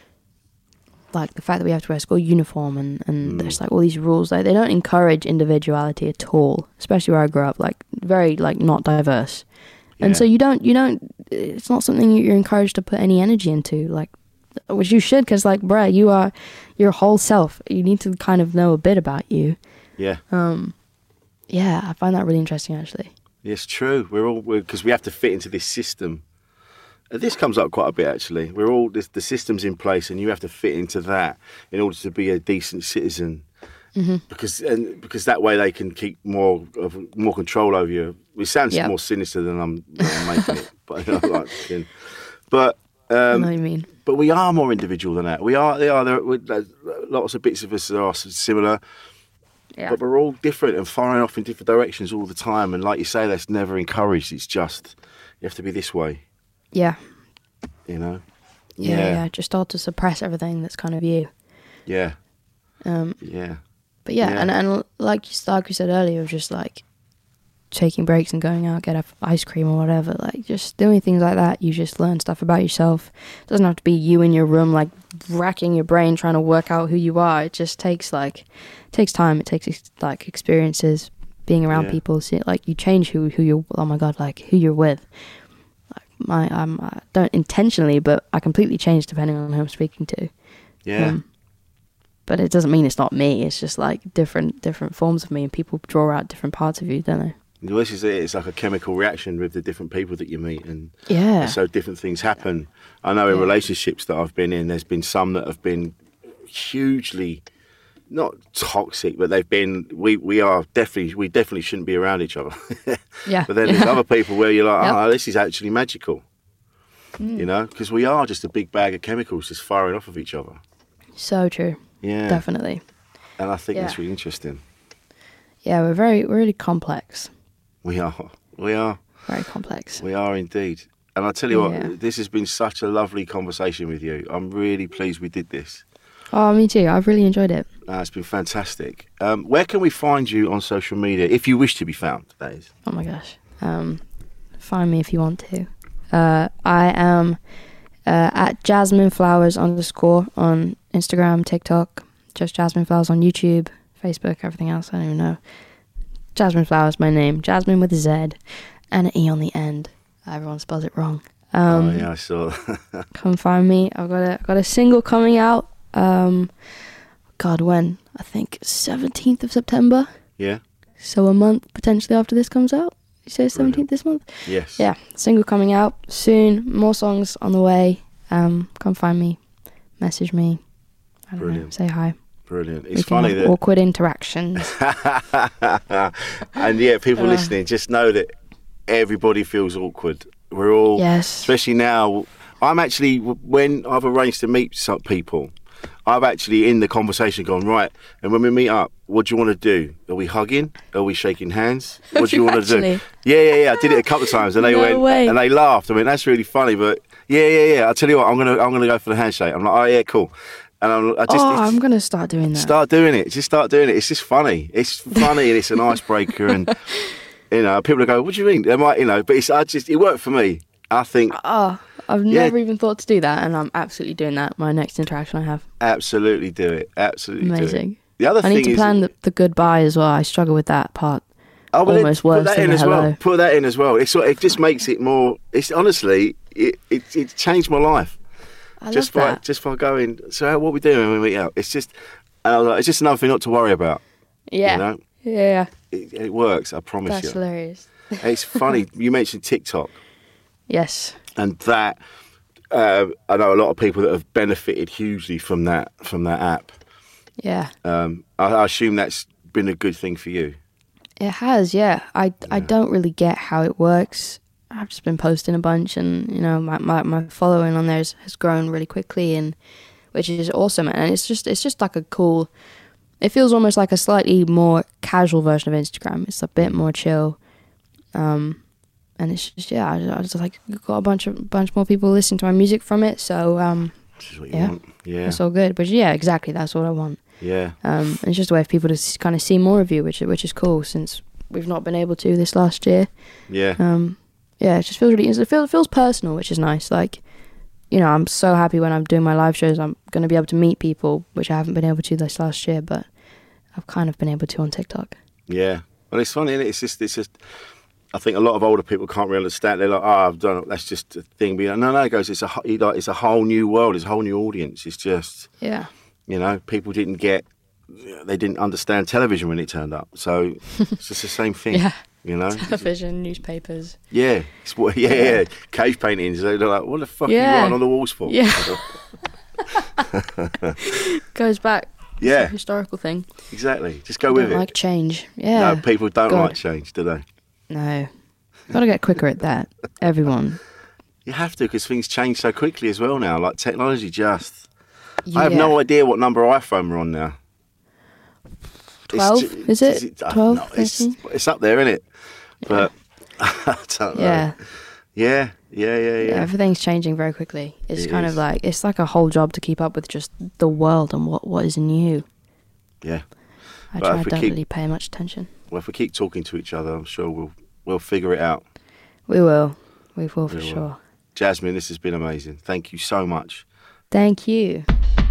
Speaker 6: like the fact that we have to wear school uniform and, and mm. there's like all these rules. Like they don't encourage individuality at all, especially where I grew up, like very like not diverse. Yeah. And so you don't, you don't, it's not something you're encouraged to put any energy into, like, which you should, because like, bruh, you are your whole self. You need to kind of know a bit about you.
Speaker 3: Yeah.
Speaker 6: Um, yeah, I find that really interesting actually.
Speaker 3: It's true. We're all, because we have to fit into this system. This comes up quite a bit, actually. We're all this, the system's in place, and you have to fit into that in order to be a decent citizen. Mm-hmm. Because and because that way they can keep more of more control over you. It sounds yep. more sinister than I'm, than I'm making it, but I don't like it. But um,
Speaker 6: I know what you mean.
Speaker 3: But we are more individual than that. We are. They are. There, lots of bits of us are similar. Yeah. But we're all different and firing off in different directions all the time. And like you say, that's never encouraged. It's just you have to be this way.
Speaker 6: Yeah.
Speaker 3: You know?
Speaker 6: Yeah, yeah, yeah. Just start to suppress everything that's kind of you.
Speaker 3: Yeah.
Speaker 6: Um,
Speaker 3: yeah.
Speaker 6: But yeah,
Speaker 3: yeah.
Speaker 6: And, and like, you, like we said earlier, just like taking breaks and going out, get a ice cream or whatever, like just doing things like that, you just learn stuff about yourself. It doesn't have to be you in your room, like racking your brain trying to work out who you are. It just takes like, it takes time. It takes like experiences, being around yeah. people. See, like you change who, who you're, oh my God, like who you're with. My, um, I don't intentionally, but I completely change depending on who I'm speaking to.
Speaker 3: Yeah.
Speaker 6: Um, but it doesn't mean it's not me. It's just like different, different forms of me, and people draw out different parts of you, don't they?
Speaker 3: Well, this is it. It's like a chemical reaction with the different people that you meet, and
Speaker 6: yeah,
Speaker 3: so different things happen. I know in yeah. relationships that I've been in, there's been some that have been hugely. Not toxic, but they've been. We we are definitely. We definitely shouldn't be around each other.
Speaker 6: yeah.
Speaker 3: But then there's other people where you're like,
Speaker 6: yep.
Speaker 3: oh, this is actually magical. Mm. You know, because we are just a big bag of chemicals just firing off of each other.
Speaker 6: So true.
Speaker 3: Yeah.
Speaker 6: Definitely.
Speaker 3: And I think
Speaker 6: yeah.
Speaker 3: that's really interesting.
Speaker 6: Yeah, we're very we're really complex.
Speaker 3: We are. We are.
Speaker 6: Very complex.
Speaker 3: We are indeed. And I tell you
Speaker 6: yeah.
Speaker 3: what, this has been such a lovely conversation with you. I'm really pleased we did this.
Speaker 6: Oh, me too. I've really enjoyed it.
Speaker 3: Uh, it's been fantastic. Um, where can we find you on social media, if you wish to be found, that is?
Speaker 6: Oh my gosh. Um, find me if you want to. Uh, I am uh, at Jasmine Flowers underscore on Instagram, TikTok, just Jasmine Flowers on YouTube, Facebook, everything else. I don't even know. Jasmine Flowers, my name. Jasmine with a Z and an E on the end. Everyone spells it wrong. Um,
Speaker 3: oh, yeah, I saw that.
Speaker 6: Come find me. I've got a, I've got a single coming out. Um, God, when? I think seventeenth of September.
Speaker 3: Yeah.
Speaker 6: So a month potentially after this comes out. You say seventeenth this month?
Speaker 3: Yes.
Speaker 6: Yeah, single coming out soon. More songs on the way. Um, come find me. Message me. I don't
Speaker 3: Brilliant.
Speaker 6: know. Say hi.
Speaker 3: Brilliant. It's
Speaker 6: we can
Speaker 3: funny
Speaker 6: have
Speaker 3: that
Speaker 6: awkward interactions.
Speaker 3: And yeah, people
Speaker 6: uh,
Speaker 3: listening, just know that everybody feels awkward. We're all,
Speaker 6: yes.
Speaker 3: especially now. I'm actually, when I've arranged to meet some people, I've actually in the conversation gone, right, and when we meet up, what do you want to do? Are we hugging? Are we shaking hands? What do you want to do? Yeah, yeah, yeah. I did it a couple of times, and they
Speaker 6: no
Speaker 3: went,
Speaker 6: way.
Speaker 3: and they laughed. I mean, that's really funny, but yeah, yeah, yeah. I'll tell you what, I'm gonna, I'm gonna go for the handshake. I'm like, oh yeah, cool. And I'm, I just,
Speaker 6: oh, I'm gonna start doing that.
Speaker 3: Start doing it. Just start doing it. It's just funny. It's funny, and it's an icebreaker, and you know, people go, what do you mean? They might, you know, but it's, I just, it worked for me. I think.
Speaker 6: Oh. I've
Speaker 3: yeah.
Speaker 6: never even thought to do that, and I'm absolutely doing that. My next interaction I have.
Speaker 3: Absolutely do it. Absolutely
Speaker 6: Amazing.
Speaker 3: do it. The other
Speaker 6: I
Speaker 3: thing
Speaker 6: need to
Speaker 3: is,
Speaker 6: plan the, the goodbye as well. I struggle with that part.
Speaker 3: Oh, well,
Speaker 6: almost
Speaker 3: put
Speaker 6: worse
Speaker 3: that
Speaker 6: than
Speaker 3: in
Speaker 6: the
Speaker 3: as
Speaker 6: hello.
Speaker 3: well. Put that in as well. It's it just makes it more. It's honestly, it it, it changed my life.
Speaker 6: I
Speaker 3: just
Speaker 6: love
Speaker 3: by
Speaker 6: that.
Speaker 3: just by going. So what are we doing when we meet out? It's just, and I was like, it's just another thing not to worry about.
Speaker 6: Yeah.
Speaker 3: You know?
Speaker 6: Yeah.
Speaker 3: It, it works. I promise
Speaker 6: That's
Speaker 3: you.
Speaker 6: hilarious.
Speaker 3: It's funny. You mentioned TikTok.
Speaker 6: Yes.
Speaker 3: And that. Uh, I know a lot of people that have benefited hugely from that from that app.
Speaker 6: Yeah.
Speaker 3: Um, I, I assume that's been a good thing for you.
Speaker 6: It has, yeah. I,
Speaker 3: yeah.
Speaker 6: I don't really get how it works. I've just been posting a bunch, and you know, my, my, my following on there has, has grown really quickly, and which is awesome. And it's just it's just like a cool. It feels almost like a slightly more casual version of Instagram. It's a bit more chill. Um. And it's just, yeah, I, I just like got a bunch of bunch more people listening to my music from it. So um,
Speaker 3: yeah,
Speaker 6: want.
Speaker 3: yeah,
Speaker 6: it's all good. But yeah, exactly, that's what I want.
Speaker 3: Yeah,
Speaker 6: um, and it's just a way for people to kind of see more of you, which which is cool since we've not been able to this last year.
Speaker 3: Yeah,
Speaker 6: um, yeah, it just feels really, it feels it feels personal, which is nice. Like you know, I'm so happy when I'm doing my live shows. I'm going to be able to meet people, which I haven't been able to this last year, but I've kind of been able to on TikTok.
Speaker 3: Yeah. Well, it's funny, isn't it? It's just, it's just, I think a lot of older people can't really understand. They're like, oh, I've done it. That's just a thing. But no, no, it goes, it's a, it's a whole new world. It's a whole new audience. It's just,
Speaker 6: yeah.
Speaker 3: You know, people didn't get, they didn't understand television when it turned up. So it's just the same thing.
Speaker 6: Yeah.
Speaker 3: You know?
Speaker 6: Television, newspapers.
Speaker 3: Yeah. It's, yeah, yeah, yeah. Cave paintings. They're like, what the fuck
Speaker 6: yeah.
Speaker 3: are you writing on the walls for?
Speaker 6: Yeah. Goes back.
Speaker 3: Yeah.
Speaker 6: It's a historical thing.
Speaker 3: Exactly. Just go with
Speaker 6: don't
Speaker 3: it.
Speaker 6: like change. Yeah.
Speaker 3: No, people don't
Speaker 6: God.
Speaker 3: like change, do they?
Speaker 6: No. Got to get quicker at that. Everyone.
Speaker 3: You have to, because things change so quickly as well now. Like technology just...
Speaker 6: Yeah.
Speaker 3: I have no idea what number iPhone we're on now.
Speaker 6: twelve? Is it?
Speaker 3: Is it
Speaker 6: twelve?
Speaker 3: No, it's, it's up there, isn't it? But I don't know.
Speaker 6: Yeah.
Speaker 3: Yeah, yeah, yeah, yeah.
Speaker 6: Yeah, everything's changing very quickly. It's
Speaker 3: It
Speaker 6: kind
Speaker 3: is.
Speaker 6: of like, it's like a whole job to keep up with just the world and what, what is new.
Speaker 3: Yeah.
Speaker 6: I
Speaker 3: But
Speaker 6: try
Speaker 3: if we
Speaker 6: don't
Speaker 3: keep-
Speaker 6: really pay much attention.
Speaker 3: Well, if we keep talking to each other, I'm sure we'll we'll figure it out.
Speaker 6: We will. We will for
Speaker 3: We will.
Speaker 6: sure.
Speaker 3: Jasmine, this has been amazing. Thank you so much.
Speaker 6: Thank you.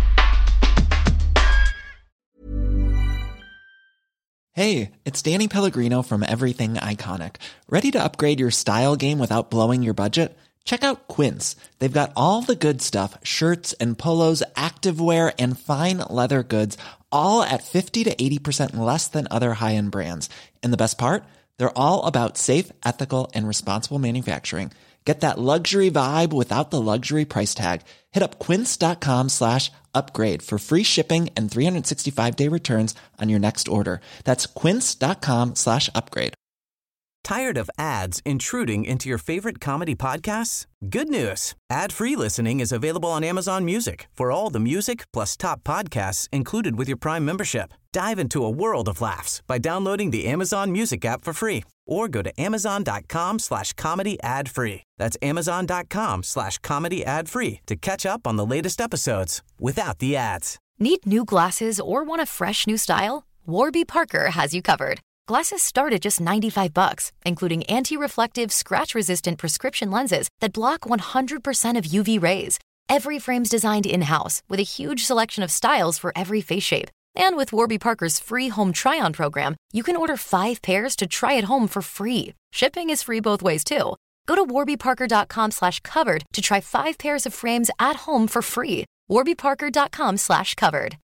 Speaker 7: Hey, it's Danny Pellegrino from Everything Iconic. Ready to upgrade your style game without blowing your budget? Check out Quince. They've got all the good stuff, shirts and polos, activewear, and fine leather goods, all at fifty to eighty percent less than other high-end brands. And the best part? They're all about safe, ethical, and responsible manufacturing. Get that luxury vibe without the luxury price tag. Hit up quince.com slash upgrade for free shipping and three sixty-five day returns on your next order. That's quince.com slash upgrade.
Speaker 2: Tired of ads intruding into your favorite comedy podcasts? Good news. Ad-free listening is available on Amazon Music for all the music plus top podcasts included with your Prime membership. Dive into a world of laughs by downloading the Amazon Music app for free or go to amazon.com slash comedy ad free. That's amazon.com slash comedy ad free to catch up on the latest episodes without the ads.
Speaker 8: Need new glasses or want a fresh new style? Warby Parker has you covered. Glasses start at just ninety-five bucks, including anti-reflective, scratch-resistant prescription lenses that block one hundred percent of U V rays. Every frame's designed in-house with a huge selection of styles for every face shape. And with Warby Parker's free home try-on program, you can order five pairs to try at home for free. Shipping is free both ways, too. Go to warbyparker.com slash covered to try five pairs of frames at home for free. warbyparker.com slash covered.